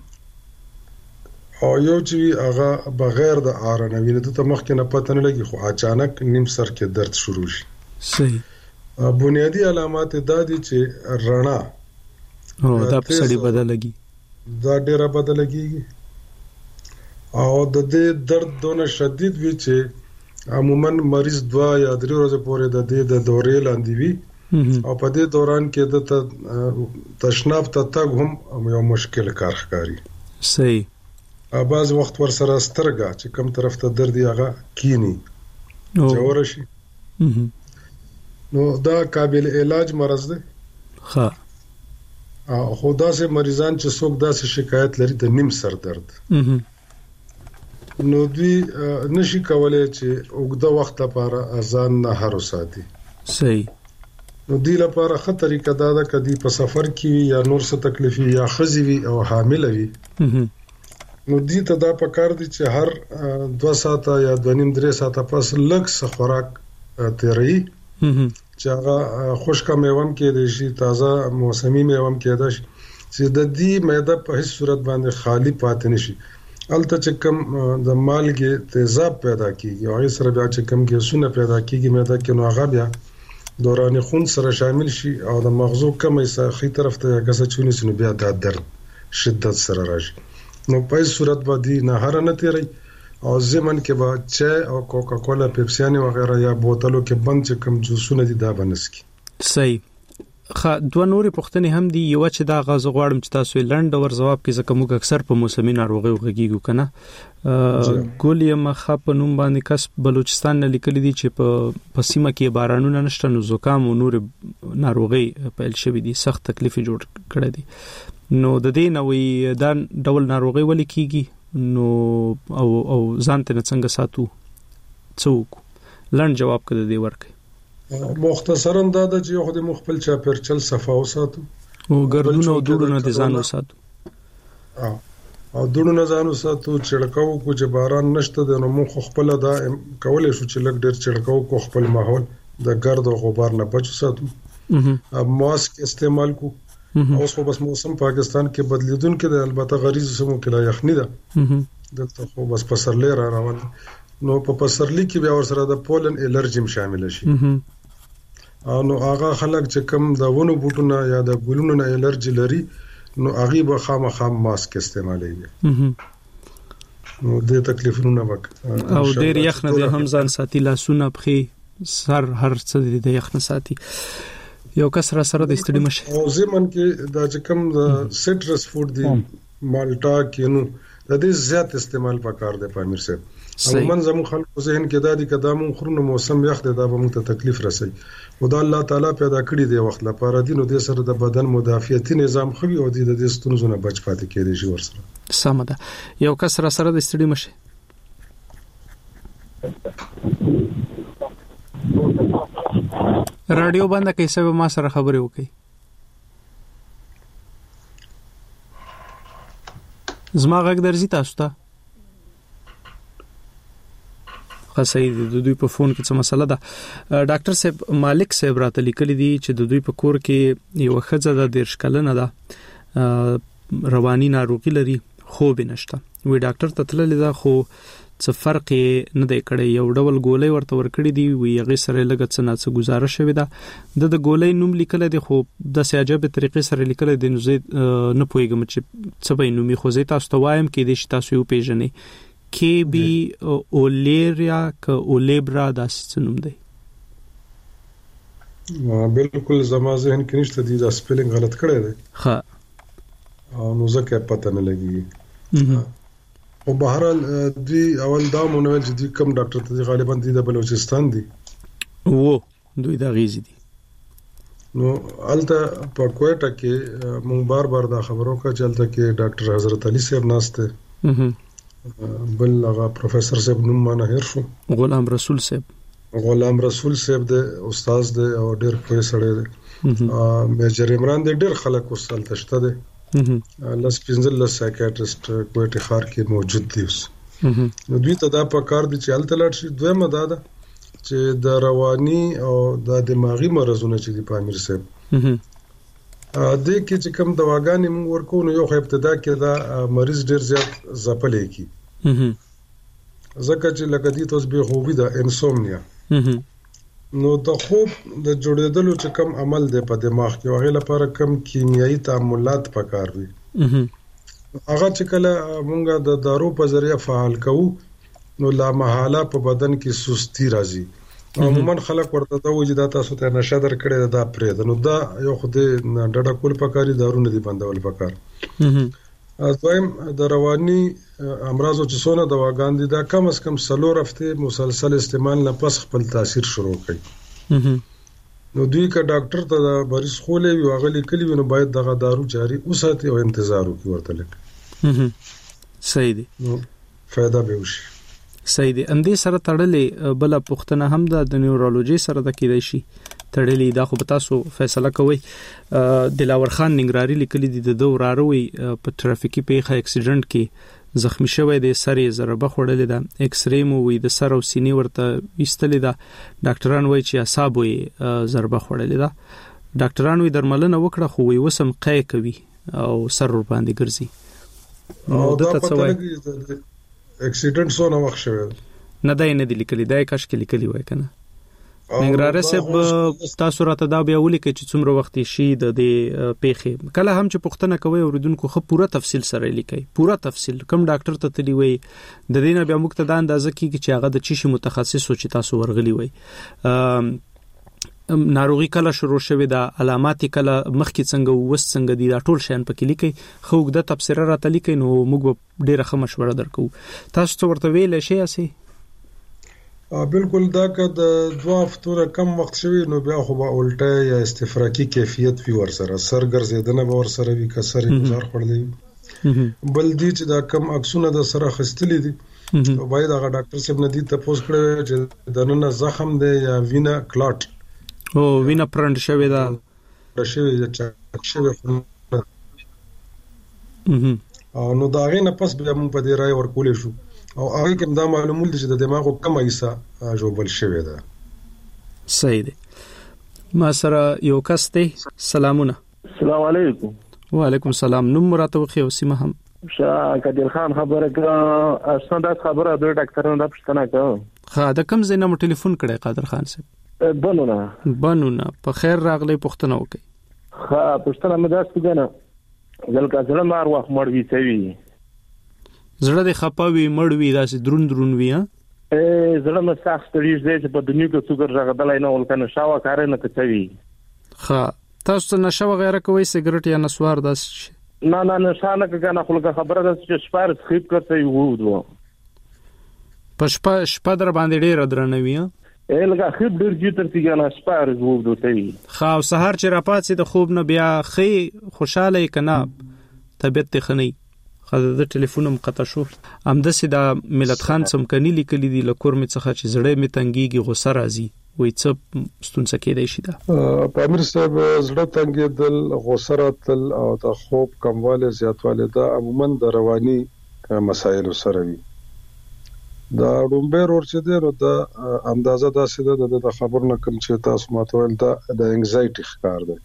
او یو چې هغه بغیر د آرا نه ویني ته مخ کې نه پته نه لګي خو اچانک نیم سر کې درد شروع شي. صحیح. بنیادی علامات دا دي چې رڼا دا په سړی بدلږي، دا ډیره بدلږي او د دې درد دونه شدید وي چې عموما مریض 2 یا 3 ورځې پورې د دې د دورې لاندې وي او په دې دوران کې د تشناب ته تګ هم یو مشکل کار ښکاري. صحیح. بعض وخت ور سره سترګه چې کوم طرف ته درد یغه کینی جوړ شي نو دا قابل علاج مرض دی. ها خدا سه مریضان چې څوک داسې شکایت لري د نیم سر درد نو دوی نشي کولای چې اوږده وخت لپاره اذان نه هرو ساتي صحیح نو دی لپاره ښه طریقه دا ده کدي په سفر کې یا نور څه تکلیف یا خزي وي او حامل وي نو دی ته دا پکار دي چې هر 2 ساعته یا 2.5-3 ساعته پس لږ څه خوراک تیری چې هغه خشک میوم کې دي شي تازه موسمي میوم کې ده چې د دې معده په هیڅ صورت باندې خالی پاتې نشي الته چې کم د مالګې تیزاب پیدا کیږي او هغه سره بیا چې کم ګیسونه پیدا کیږي معده کې نو هغه بیا دوران خون سره شامل شي او د مغزو کمې ساخي طرف ته هغه چونی سن بیا د درد شدت سره راشي نو په صورت باندې نه هر نه تیری او زمن کې با چای او کوکا کولا پیپسیانی وغیرہ یا بوتلو کې بند چې کم جوسونه دي دا بنسکی صحیح دوه نورې پوښتنې هم دي یو چې دا غاز غواړم چې تاسو لنډ اور جواب کې ځکه موږ اکثر په موسمي ناروغي وغږیږو کنه ګولیم خپ نوم باندې کس بلوچستان نه لیکل دي چې په سیمه کې بارانونه نشته نو زکام او نور ناروغي پیل شوې دي سخت تکلیف جوړ کړی دي نو د دې نوې دا ډول ناروغي ولې کیږي نو او ځان ته څنګه ساتو څوک لنډ جواب کړی دی ورکړي مختصراً دا د چې خو د مخبل چا پرچل صفا وساتو او ګردونه او دوړونه د ځان وساتو او دوړونه ځان وساتو چړکاو کو چې باران نشته د نو مخ خپل دا کولای شو چې لګ ډیر چړکاو کو خپل ماحول د ګرد او غبار نه بچ وساتو ماسک استعمال کو اوس په بس موسم پاکستان کې بدلیدون کې د البته غریض سمو کې لا یخنی ده دلته خو بس پسرلی را روان نو په پسرلی کې بیا ور سره د پولن الرجی شامل شي نو هغه خلک چې کم د ونو بوټونه یا د ګلونو نه الرجی لري نو هغه به خامخا ماسک استعمالوي نو د تکلیفونو وک او ډیر یخنه د هم ځان ساتي لاسونه بخي سر هر څه د یخنه ساتي یو کس را سره د استډی مشه او زمن کې دا چې کم د سټرس فود دی مالټا کینو د دې زیات استعمال پکار دی پامیر صاحب عموما زمو خلکو ذهن کې دا دي کدامو خرونو موسم یخ دی دا به موږ ته تکلیف رسي خدای الله تعالی پیدا کړی دی وخت لپاره دي نو د سره د بدن مدافعتي نظام خو او د دې ستونزو نه بچ پاتې کېږي شي ورسره سم ده یو کس را سره د استډی مشه رادیو باندې کیسه به ما سره خبرې وکړي زما غږ درځي تاسو ته خاصه د دوی په فون کې څه مسله ده ډاکټر صاحب مالک صاحب راته لیکلي دي چې د دوی په کور کې یو ښځه د 13 کلنه ده رواني ناروغي لري خوب نشته وی ډاکټر ته تللی دا خو څه فرق نه دی کړی یو ډول ګولۍ ورته ورکړی دی وی هغه سره لګ څه نه څه گزارش شوی دا د ګولۍ نوم لیکل دی خو د سیاجب طریقې سره لیکل دی نو زه نه پوهیږم چې څه به نومي خو زه تاسو ته وایم کې د تاسو یو پیژنې کې بي اوليریا ک اوليبرا داسې نوم دی بالکل زما ذهن کې نشته دی دا سپیلینګ غلط کړی دی ها نو ځکه پته نه لګي او بهرحال دوی اول دا مونږ چې دوی کم ډاکټر ته غالبا دي د بلوچستان دي وو دوی دا غیزي دي نو الته په کوټه کې مونږ بار دا خبرو کا چلته کې ډاکټر حضرت علي صاحب ناشته بل هغه پروفیسور صاحب نوم ما نه هیر شو غلام رسول صاحب د استاد د او ډېر په سړی دی میجر عمران د ډېر خلک وسال تشته دی لاس پنځل سایکیاټریست کوټه خار کې موجود دي اوس نو دوی ته دا په کار دي چې الته لاړ شي دویمه دا ده چې د رواني او د دماغي مرزونه چې دی پامیر صاحب د کې چې کوم دواګانې موږ ورکو نو یو ابتدا کې دا مریض ډیر زیات زپلې کی ځکه چې لکه دي تاسو به خوبي دا انسومنیا نو د خوب د جوړېدلو چې کم عمل دی په دماغ کې هغه لپاره کم کیمیاوي تعاملات پکار وي هغه چې کله مونږه د دارو په ذریعہ فعال کوو نو لا محاله په بدن کې سستی راځي عموما خلک ورته دا وایي دا تاسو ته نشه در کړی دا پرې نو دا یو خو د ډډه کول پکاري دارو نه دی بندول پکار دویم د رواني امراضو چې څونه دواګان دي دا کم از کم 3 هفته مسلسل استعمال نه پس خپل تاثیر شروع کوي نو دوی کا ډاکټر ته دا مریض خولې وي هغه لیکلي وي نو باید دغه دارو جاری وساتي او انتظار وکړي ورته لکه صحیح دی نو فائدہ به وشي صحیح دی اندې سره تړلې بل پښتنه هم د نیورولوژي سره د کېدای شي تړلې دا خو به تاسو فیصله کوئ دلاور خان ننګراری لیکلي دي د دوراروي په ټرافیکي پیښه اکسیډنټ کې زخمی شوی دی سر یې ضربه خوړلې ده ایکس ری مو وی د سر او سینې ورته ایستلې ده ډاکټران وایي چې اعصاب یې ضربه خوړلې ده ډاکټران وی درملنه وکړه خو وی وسم قای کوي او سر ور باندې ګرځي نو دا پته لګي اکسیډنټ سو نو وخت شوی نه دی نه دی لیکلي دا کاش کې لیکلي وای کنه ننګرهار صاحب تاسو راته دا بیا ولیکئ چې څومره وخت شي د دې پیښې کله هم چې پوښتنه کوي اوریدونکو خو پوره تفصیل سره لیکي پوره تفصیل کوم ډاکټر ته تلی وي د دې نه بیا موږ ته دا اندازه کیږي چې هغه د چی شي متخصص او چې تاسو ورغلی وي ناروغي کله شروع شوه د علامات کله مخکې څنګه وس څنګه دي دا ټول شین پکې لیکي خو د تفسیر راته لیکي نو موږ ډیره ښه مشوره درکو تاسو ته ورته ویل شي اسي بالکل دا که د 2 هفتو کم وخت شوی نو بیا خو به الټه یا استفراقی کیفیت وی ور سره سر ګرځیدنه به ور سره وی کسر گزار خړلې بل دي چې دا کم عکسونه د سره خستلې دي او باید هغه ډاکټر صاحب نه دي تاسو کړی چې دنه زخم دی یا وینا کلاټ او وینا پرند شوی دا شوی چې شوی او نو دا غي نه پس بیا موږ په دې راي ورکول شو او هغه کوم دا معلومول دي چې د دماغو کم ایسا جوړول شوی دا صحیح دی ما سره یو کس دی سلامونه السلام علیکم وعلیکم السلام نوم راته وخی او سیمه هم شاه قدیر خان خبره کا اسناد خبره د ډاکټرانو د پښتنه کا خا د کم زینه مو ټلیفون کړی قادر خان صاحب بنونه په خیر راغلی پښتنه وکي خا پښتنه مداس کګنه ځلکه زړه مار وخت مړوي سوي زړه د خپاوي مړوي داسې درون وي ها زړه مې سخت ستړي چې په دنیا کې څوګر راغدلای نه ولکنه شاوه کار نه کوي خا تاسو نشه وغیرہ کوي سیګریټ یا نسوار داس نه نشه نه کنه خلک خبره ده چې شپار سخیب کوي وو پښپا در باندې ډیر درنوي ها لکه خیب ډیر چې تر څنګه نه شپار وو دوی خا او سحر چې راپاتې د خوب نه بیا خې خوشاله کنا طبيعت خني خاطر د ټلیفون مقطع شو امدسي دا ملت خان سمکني لیکلي دي لکور می څخه چې زړه می تنګيږي غوسه راځي وای څه ستونڅ کېدای شي دا پامیر صاحب زړه تنګېدل غوسه راتل او د خوب کمواله زیاتواله دا عموما د رواني مسایل سره وي دا رومبر ورچې دی نو دا اندازه داسې ده د خبر نه کوم چې تاسو ماته ول دا د انګزایټي ښکار دی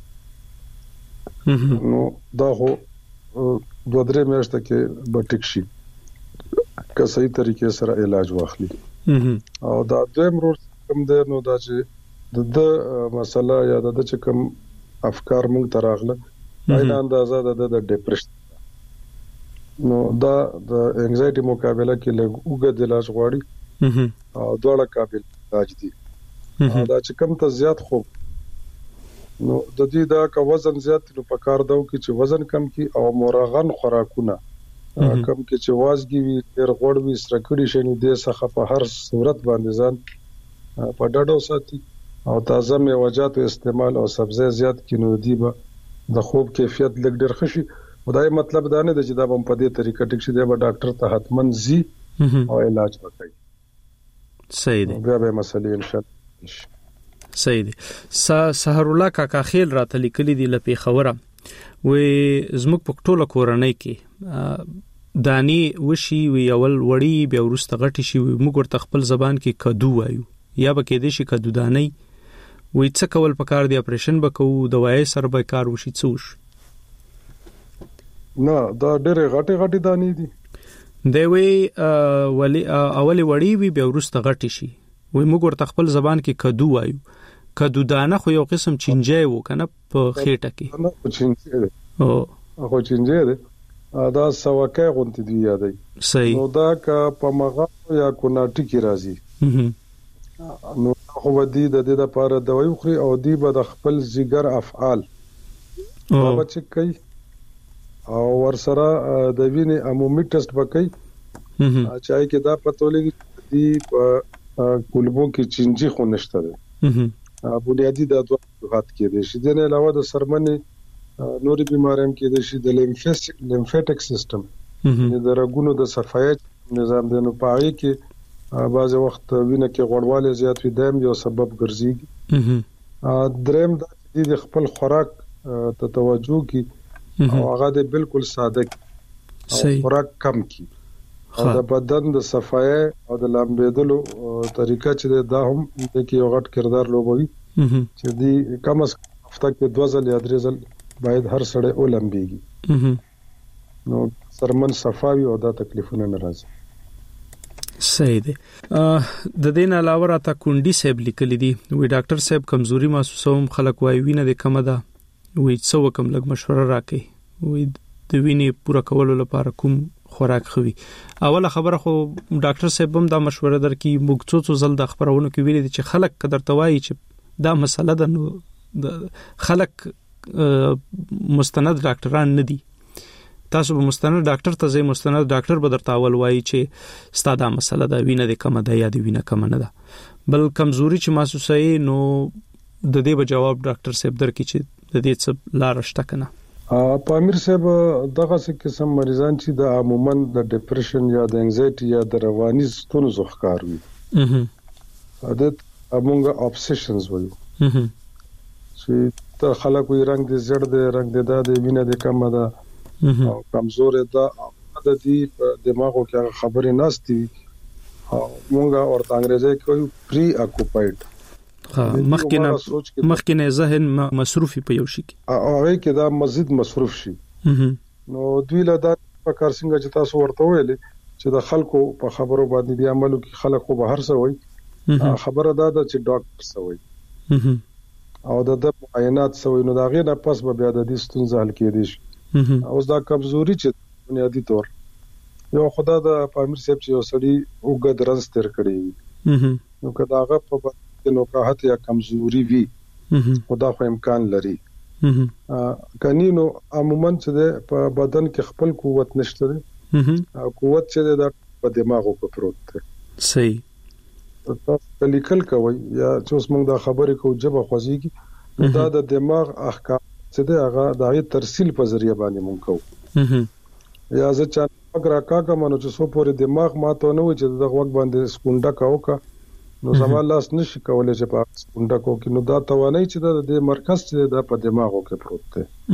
نو دا هو 2-3 میاشتې کې به ټیک شي که صحیح طریقې سره علاج واخلي او دا دویم ور کوم دی نو دا چې د مسله یا د چې کوم افکار مونږ تراغله دا اندازه د ډیپریشن نو دا د انګزایټي مقابله کې لږ وګړي علاج غواړي او دواړه قابل علاج دي دا چې کوم ته زیات خوب نو د دې دا کا وزن زیات نو په کار داو کې چې وزن کم کی او مرغن خوراکونه کم کې چې وازګي وي ډېر غوړ وي سرکړی شنو دې څخه په هر صورت باندې ځان په ډاډو ساتي او تازه میوه‌جات استعمال او سبزی زیات کینو دی به د خوب کیفیت لږ ډېر خشي خدای مطلب دا نه دی چې دا په دې طریقه ټیک شي دی به ډاکټر ته حتمن زی او علاج وکړي صحیح دی بیا به مسلې ان شاء الله صحیح دی سحر الله کاکا خیل راته لیکلي دی لپی خبره وې زموږ په ټوله کورنۍ کې دانی وشي وی اول وړي بیا ورسته غټي شي موږ ورته خپل زبان کې کدو وایو یا به کې دې شي کدو دانی وې څه کول پکار دی اپریشن وکاو دوايي سره به کار وشي څوش نه دا ډېر غټي دانی دي دی وی ولی اول وړي وی بیا ورسته غټي شي وې موږ ورته خپل زبان کې کدو وایو کدو دانه خو یو قسم چینجای وو کنه په خېټه کې نه چینجای او چینجای دا سواکه غونتی دی یادای صحیح نو دا کا په مغه یا کوناټی کی راځي نو خو ودی د دې لپاره دوايي خوري او دی به د خپل جګر افعال او چې کوي او ورسره د وینې عمومي ټیسټ وکړي چای کې دا پته ولګي دی په کولبو کې چینجی خو نشته ده بنیادی د دوه وجوهات کې دي چې د علاوه د سرمنې نوري بیماریام کې دي چې د لیمفیټک سیستم د رګونو د صفایي نظام د نپاغي کې بعض وخت وینه کې غوړواله زیات وي دیم یو سبب ګرځي دریم د خپل خوراک ته توجه کی او هغه د بالکل ساده خوراک کم کی او د بدن د صفایي او د لامبېدلو طریقه چې دا هم د کې یو غټ کردار لوبوي چې دی کم از هفته کې 2 ځل یا 3 ځل باید هر سړی اولمبيږي نو سرمن صفاوي او دا تکلیفونه ناراضي صحیح دی د دین علاوه راته کونډي صاحب لیکل دي وی ډاکټر صاحب کمزوري محسوسوم خلک وای وینه د کم ده وی څو کم لګ مشوره راکې وی د وینې پوره کولو لپاره کوم خوراک خوي اوله خبره خو ډاکټر صاحب هم دا مشوره درکې موږ څو ځل د خبرونو کې ویلي چې خلک قدر توای چې دا مسله ده نو خلک مستند ډاکټران نه دي تاسو به مستند ډاکټر ته ځئ مستند ډاکټر به درته اول وایي چې ستاسو دا مسله ده وینه د کم ده یا د وینه کم نه ده بل کمزوري چې محسوسه نو د دې به جواب ډاکټر صاحب درکې چې د دې څه لار شته کنه په امیر صاحب دغه څه قسم مریضان چې د عموما د ډیپریشن یا د انزایټي یا د رواني ستونزو ښکار وي عادت امونګه اوبسیشنز وایو چې ته خلک وي رنگ د زړه د رنگ د وینه د کم ده او کمزور ده د دې دماغو کې خبرې ناشتي او مونږه ورته انګریزي کوي پری اکوپاید مخکې نه ذهن مصروفي په یو شي کې هغه کې دا مزید مصروف شي نو دوی له دا په کار څنګه چې تاسو ورته ویلي چې د خلکو په خبرو باندې دی عملو کې خلک خو بهر سوي خبره دا ده چې ډاکټر سوي او د معاینات سوي نو دا غي نه پس به بیا د دې ستونزې حل کېدي شي اوس دا کمزوري چې بنیادی طور یو خدا د پامیر صاحب چې یو سړی وګد رنس تر کړی نو کدا هغه په بدن نو قحط یا کمزوري وي خدا خو امکان لري کني نو عموما چې په بدن کې خپل قوت نشته او قوت چې د په دماغو په پروت دی صحیح تاسو لیکل کوي یا چې اوس موږ دا خبرې کوو جبه خوځيږي دا د دماغ احکام چې دا هغه د ترسیل په ذریعہ باندې مونږ کوو یا زه چې اگر کاګه مونږ چې سو پورې دماغ ماته نه و چې د وخت باندې سکونډه کاوکا نو زما لاس نشي کولای چې په سکونډه کو کې نو دا توانای چې د مرکز چې د په دماغو کې پروت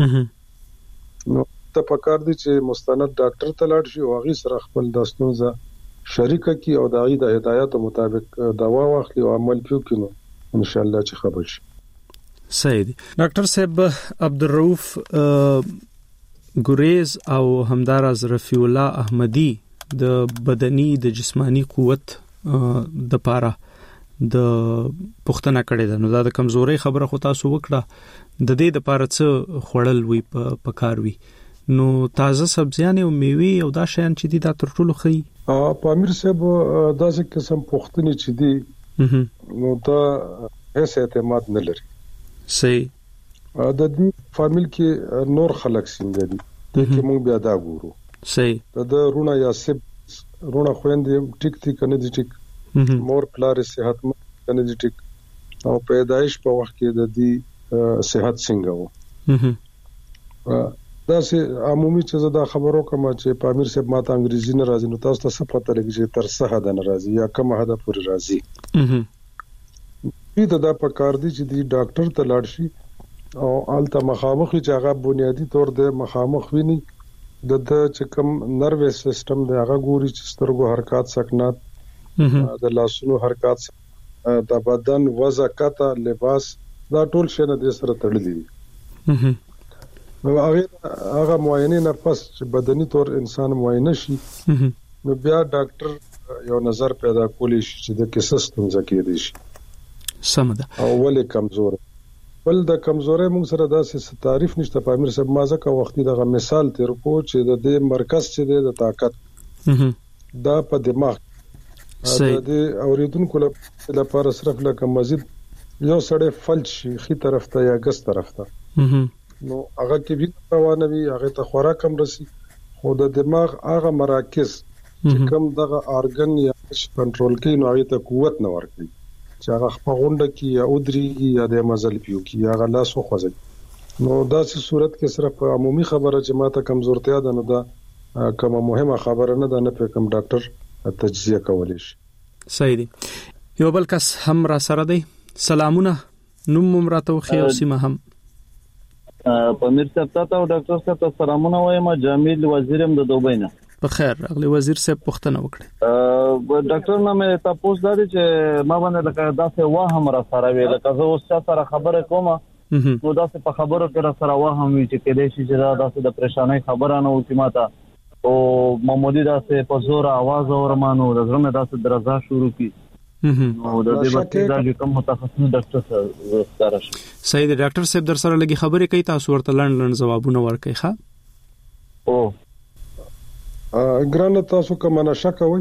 دی نو ته پکار دي چې مستند ډاکټر ته لاړ شي او هغه سره خپل د ستونزه شریکه کی او د هدایت مطابق دوا واخلي او عمل وکړي ان شاء الله چې خبر شي صحیح دی ډاکټر صاحب عبدالرؤف ګریز او همداراز رفیع الله احمدی د بدني د جسمانی قوت د پاره د پښتنه کړي ده نو دا د کمزوري خبره خو تاسو وکړه د دې د پاره څه خړل وي په کار وي نو تازه سبزیان او میوه او دا شیان چې دي دا تر ټولو خي په امیر صاحب داسې قسم پښتني چې دي نو دا هیڅ اعتماد نه لري صحیح د دې فامیل کې نور خلک څنګه دي د کې موږ بیا دا ګورو صحیح د رونه یا سب رونه خويندې ټیک ټیک کنه دي ټیک مور پلار صحت مند کنه دي ټیک او پیدایش په وخت کې د دې صحت څنګه وو دا سه عمومي چې دا خبرو کوم چې په امیر صاحب ماته انګریزي نه راځي نو تاسو ته څه پته لګي چې تر څه حد نه راځي یا کوم حد پورې راځي دې دا په کار دي چې دی ډاکټر ته لاړ شي او الته مخامخ چې هغه بنیادی طور د مخامخ ویني د چې کوم نروس سیستم د هغه ګوري چې سترګو حرکت سکنات د لاسونو حرکت د بدن وزکته لباس دا ټول شی نه د سره تړلي دي نو هغه معاینه نه پس چې بدني طور انسان معاینه شي نو بیا ډاکټر یو نظر پیدا کولی شي چې د کیسه ستونزه کېدي شي سمده او ولې کمزور بل د کمزوري موږ سره داسې تعریف نشته په امیر صاحب مازه کا وختي دغه مثال تیر کو چې د دې مرکز چې د طاقت دا په دماغ د اوریدونکو لپاره صرف لکه مزید یو سړی فلج شي خي طرف ته یا ګس طرف ته نو هغه کې وینه روانه وي هغه ته خوراک کم رسي خو د دماغ هغه مراکز چې کوم دغه ارګن یا کنټرول کوي نو هغه ته قوت نه ورکوي چې هغه خپغونډه کې یا ودريږي یا د مزل پیو کې یا غلا سو خوځي. نو دا چې صورت کې صرف عمومي خبره چې ماته کمزورتیا ده نو دا کومه مهمه خبره نه ده، نه په کوم ډاکټر تجزیه کولی شي. صحیح دی. یو بل کس هم را سره دی. سلامونه، نوم ممراته خو او سیمه هم. پمیر صاحب ته او ډاکټر صاحب ته سلامونه وایم. جمیل وزیرم د دوبۍ نه. په خیر اغلی وزیر صاحب پوښتنه وکړه. ډاکټر نه مې تاسو دا چې ما باندې لکه داسې وهم را سره وی، لکه زه اوس سره خبره کوم نو داسې په خبرو کې را سره وهم وی چې کله شي چې داسې د پریشانای خبره نه وتی ماته او معمولی داسې په زور आवाज اورمانو د زړه مې داسې درزا شروع کی. نو د دې وخت دا چې کوم متخصص ډاکټر سره ستاره شي. صحیح دی. ډاکټر صاحب در سره لګي خبرې کوي، تاسو ورته لړن جوابونه ورکړئ. ښه او ګرانه تاسو کوم نشه کوي؟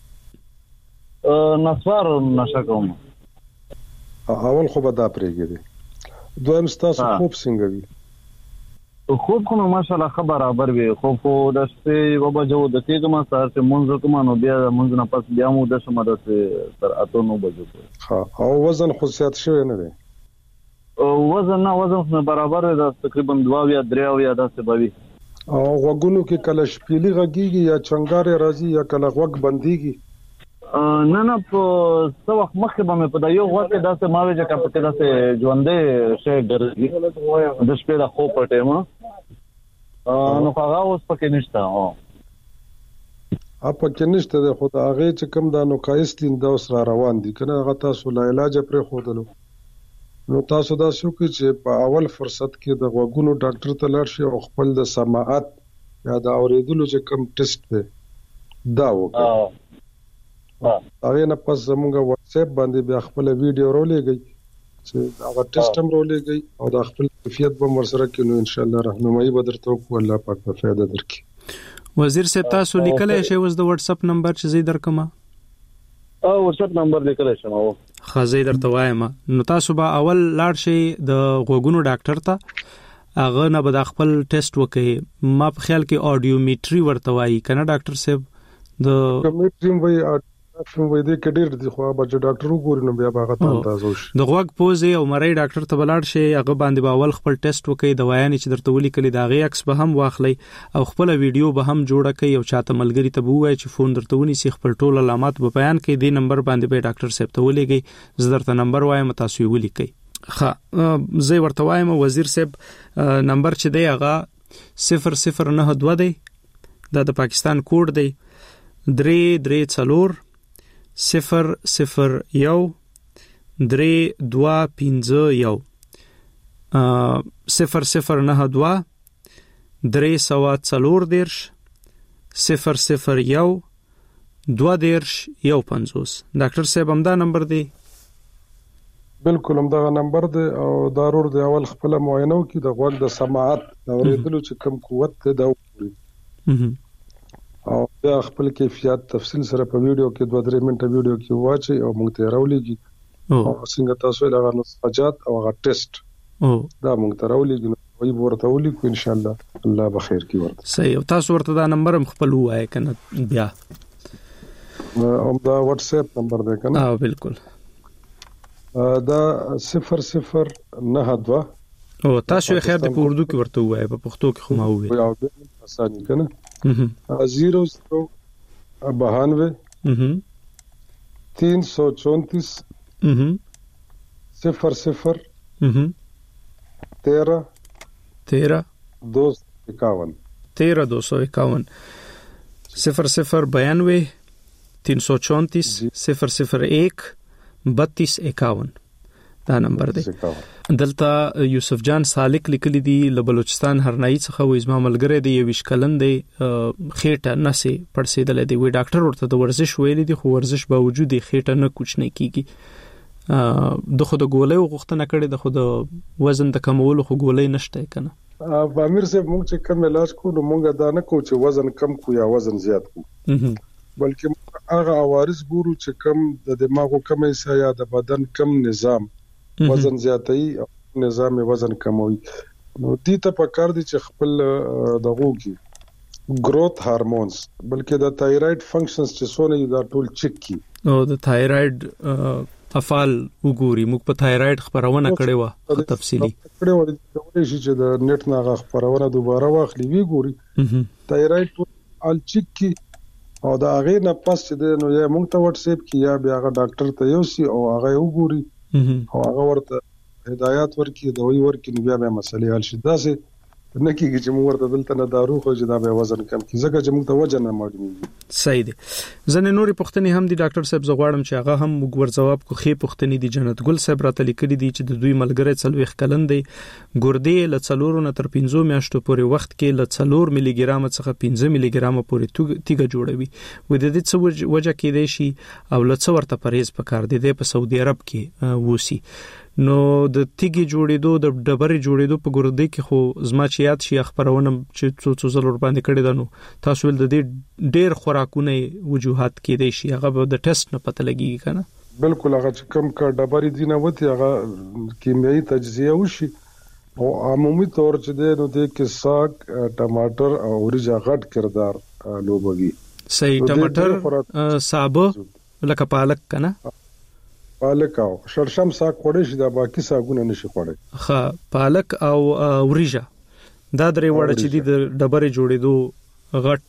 نسوار نشه کوم. اول خو به دا پرېږدي. دویم تاسو خوب څنګه وي؟ خوب خو ماشاءالله برابر وي. خوب خو د شپې و بجو د تیګه ما سره ته مونږ کوم نو بیا مونږ نه پس بیا مو د شمه د تر اته نو بجو. ها او وزن خو زیات شوی نه دی؟ وزن برابر دی، تقریبا 2 یا 3 یا داسې بوي. او غوګونو کې کله شپېلې غږیږي یا چنګارې راځي یا کله غوګ بنديږي؟ نه په څو وخت مخکې به مې په یو وخت کې داسې ماوي چې کله په داسې ژوندې شي ګرځي د شپې د خوب په ټیمه نو هغه اوس پکې نشته. پکې نشته د خو د هغه چې کوم د نوکایستین د اوس را روان دي کنه هغه تاسو لا علاج پرې خودلو. نو تاسو دا شو چې په اول فرصت کې د غوګونو ډاکټر ته لاړ شئ او خپل د سماعت یا د اوریدلو چې کوم ټیسټ دی دا وکړئ. هغه نه پس زموږ واتس اپ باندې بیا خپل ویډیو رولېږئ چې هغه ټیسټ هم رولېږئ او د خپل کیفیت به ورسره کې نو ان شاء الله راهنمایي به درته وکړو. الله پاک په فایده درکړي. وزیر صاحب تاسو لیکلای شئ اوس د واتس اپ نمبر چې زی درکمه؟ واتس اپ نمبر لیکلای شم. خزې درته وایم نو تاسو به اول لاړ شئ د غوګونو ډاکټر ته، هغه نه به د خپل ټیسټ وکړي. ما په خیال کې اډیومیټري ورته وایي کنه ډاکټر صاحب؟ د اډیومیټري وایي وای دې کې ډېر دي خو به ډاکټر وګوري نو بیا هغه ته اندازو شي. د غوګ پوزې او مری ډاکټر ته بلاړ شي، هغه باندې به اول خپل ټیسټ وکړي، دوايانې چې درته ولیکلي دا غي عکس به هم واخلي او خپل ویډیو به هم جوړ کړي او چاته ملګری ته وایي چې فون درته ونیسي، خپل ټول علامات به بیان کړي. دې نمبر باندې به ډاکټر صاحب ته ولېږي، زه درته نمبر وایم تاسو یې ولیکئ. ښه زه ورته وایم وزیر صاحب نمبر چې دی هغه 0092 دی، دا د پاکستان کوډ دی 334 001 3251 0092 334 001 3251. ډاکټر صاحب همدا نمبر دی؟ بالکل همدا نمبر دی او ضرور دی اول خپل معاینه وکړي د غوږ د سماعت اوریدلو چې کم قوت ته دا وګوري او بیا خپل کیفیت تفصیل سره په ویډیو کې 2-3 منټه ویډیو کې واچي او موږ ته راولېږي او څنګه تاسو له غو نسخات او غو ټیسټ دا موږ ته راولېږي نو وي ورته ولیکو ان شاء الله الله بخیر کی ورته. صحیح. او تاسو ورته دا نمبر هم خپل وایي کنه بیا هم دا واتس اپ نمبر دی کنه؟ بالکل دا 0092 او تاسو خیر د اردو کې ورته وایي په پښتو کې خو ما وایي او اسانه کنه 00 92 334 00 13 251 13 0092 334 001 3251 دا نمبر دی. دلته یوسف جان سالک لیکلی دی له بلوچستان هرنائی څخه و ازما ملګری دی 20 کلن دی خېټه نسي پړسیدل دی وی ډاکټر ورته د ورزش ویل دي خو ورزش باوجود خېټه نه کوچنی کیږي د خود ګولې غوښتنه کړي د خود وزن د کمولو خو ګولې نشته کنه. امیر صاحب موږ چې کوم علاج کو نو موږ دا نه کو چې وزن کم کو یا وزن زیات کو بلکې هغه عوارض ګورو چې کم د دماغو کم حصہ یا د بدن کم نظام وزن زیاتای او نظام وزن کموي نو دې ته پکار دي چې خپل دغه کې گروث هارمونز بلکې د تایراید فنکشنز چې سونه دا ټول چک کی او د تایراید افعال وګوري. موږ په تایرايډ خبرونه کړې و تفصیلی کړې و چې د نت ناغه خبرونه دوباره واخلي وی ګوري تایرايډ الچک کی او دا هغه نه پس چې نو یا موږ ته واتس اپ کې یا بیا هغه ډاکټر ته یو سی او هغه وګوري او هغه ورته هدایت ورکړي دوی ورکړي بیا به مسلې حل شي. دا څه نه کیږي چې موږ ورته دلته نه دارو خو چې دا به وزن کم کی ځکه چې موږ ته وزن نه معلومیږي. صحیح دي. ځنه نوري پښتني هم دي ډاکټر صاحب زغواړم چې هغه هم موږ ور جواب کو خې پښتني دي. جنت ګل صاحب راته لیکلي دي چې د دوی ملګری 40 کلن دی ګردې ل 4 نه تر 15 میاشتو پورې وخت کې ل 4 ملي ګرام څخه 15 ملي ګرام پورې تیګه جوړوي. و د دې څه وجه کې دی شي او ل څو ورته پرهیز پکار دي په سعودي عرب کې وسی. نو د تیګي جوړېدو د ډبرې جوړېدو په ګردې کې خو زما چې یاد شي خبرونه چې څو ضرور باندې کړی دنو تاسو ول د دې ډېر خوراکونه وجوهات کې دی شي هغه د ټیسټ نه پته لګیږي کنه. بالکل هغه چې کم کا ډبرې دي نه وتی هغه کیمیاوي تجزیه وشي او عمومي تور چې نو د کې ساګ ټماټر او وريجا غټ کردار لوبوي. صحیح. ټماټر سابه لکه پالک کنه پالک او شړشم ساګ خوړې شي دا باقي ساګونه نشي خوړې. ها پالک او وريجا دا درې وړ چې د ډبرې جوړېدو غټ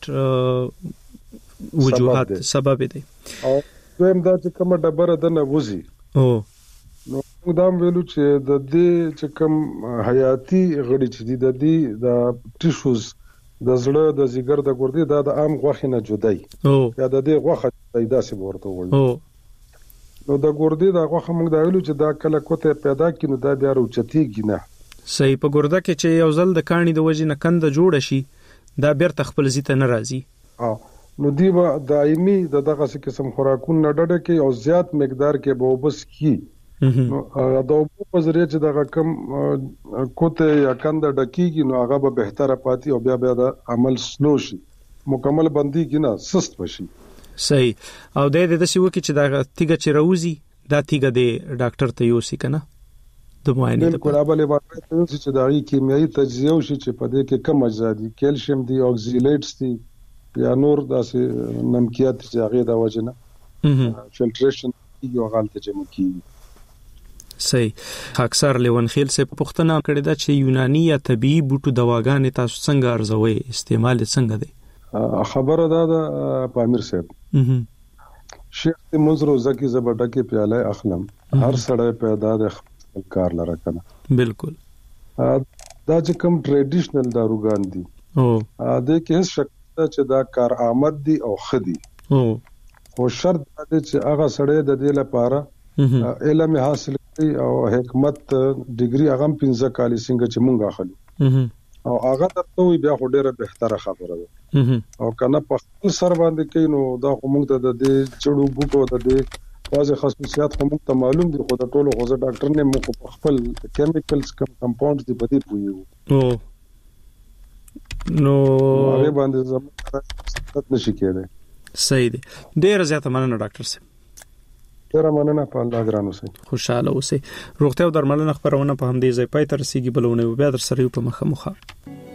وجوهات سبب دي. او دویم دا چې کومه ډبره د نه وځي او نو دا ویلو چې د دې چې کوم حیاتي غړي چې د دې د ټیشوز د زړه د زیګر د ګردې دا د عام غوښه نه جدای یا د دې غوښه پیدا سي ورته وایي. نو د ګردې دا غوښه موږ دا ویلو چې دا کله کوته پیدا کینو دا بیا روچتيږي نه. صحیح. په ګرده کې چې یو ځل د کاڼي د وجې نه کنده جوړ شي دا بیرته خپل زیته نه راځي. نو دی به دایمي دغه قسم خوراکونه نه ډډه کې او زیات مقدار کې به وبس کی. نو دا په ذریعہ چې دغه کم کوته یا کنده ډکیږي نو هغه به بهتره پاتې او بیا د عمل سلو شي مکمل بندي کې نه سست بشي. صحیح. او د دې د سیو کې چې دا تیګه چې راوځي دا تیګه د ډاکټر ته یوسي کنه د معاینې ته. بالکل ابله باندې چې دا کیمیاوي تجزیه وشي چې په دې کې کم اجزا دي کیلشیم دي اوکسیلیټس دي یا نور داسې نمکیات چې هغه د وجنه فلټریشن یو غلطه جمع کیږي. صحیح. اکثر لیونخیل سے پښتنه کړي دا چې یونانی یا طبيعي بوټو دواګانې تاسو څنګه ارزوي استعمال څنګه دي؟ خبره ده پامیر صاحب شیخ منظر زکی زبټه کې پیاله اخلم هر سړی پیدا د خپل کار لره کنه. بالکل. دا چې کوم ټریډیشنل داروګان دي د کې شک چې دا کار آمد دي او خدي خو شرط دی چې هغه سړی د دې لپاره علم حاصل کړي او حکمت ډیګري هغه 15 کال څنګه چې مونږ اخلو او هغه ته وي بیا ډیره بهتره خبره ده او کنه په خپل سر باندې کې نو دا موږ ته د چړو بوټو د دې واځي خصوصیات موږ ته معلوم دي خو د ټولو غوځه ډاکټر نه موږ په خپل کیمیکلز کمپاوندز دی بدی پویو نو هغه باندې زموږ نشي کېده. صحیح دی. ډیر زیاته مننه ډاکټر صاحب. ډیر مننه په الله ګران اوسئ. خوشاله اوسئ. روغتیا او درملنه خبرونه په همدې ځای پای تر رسیدي بلونه بیا در سره یو په مخه.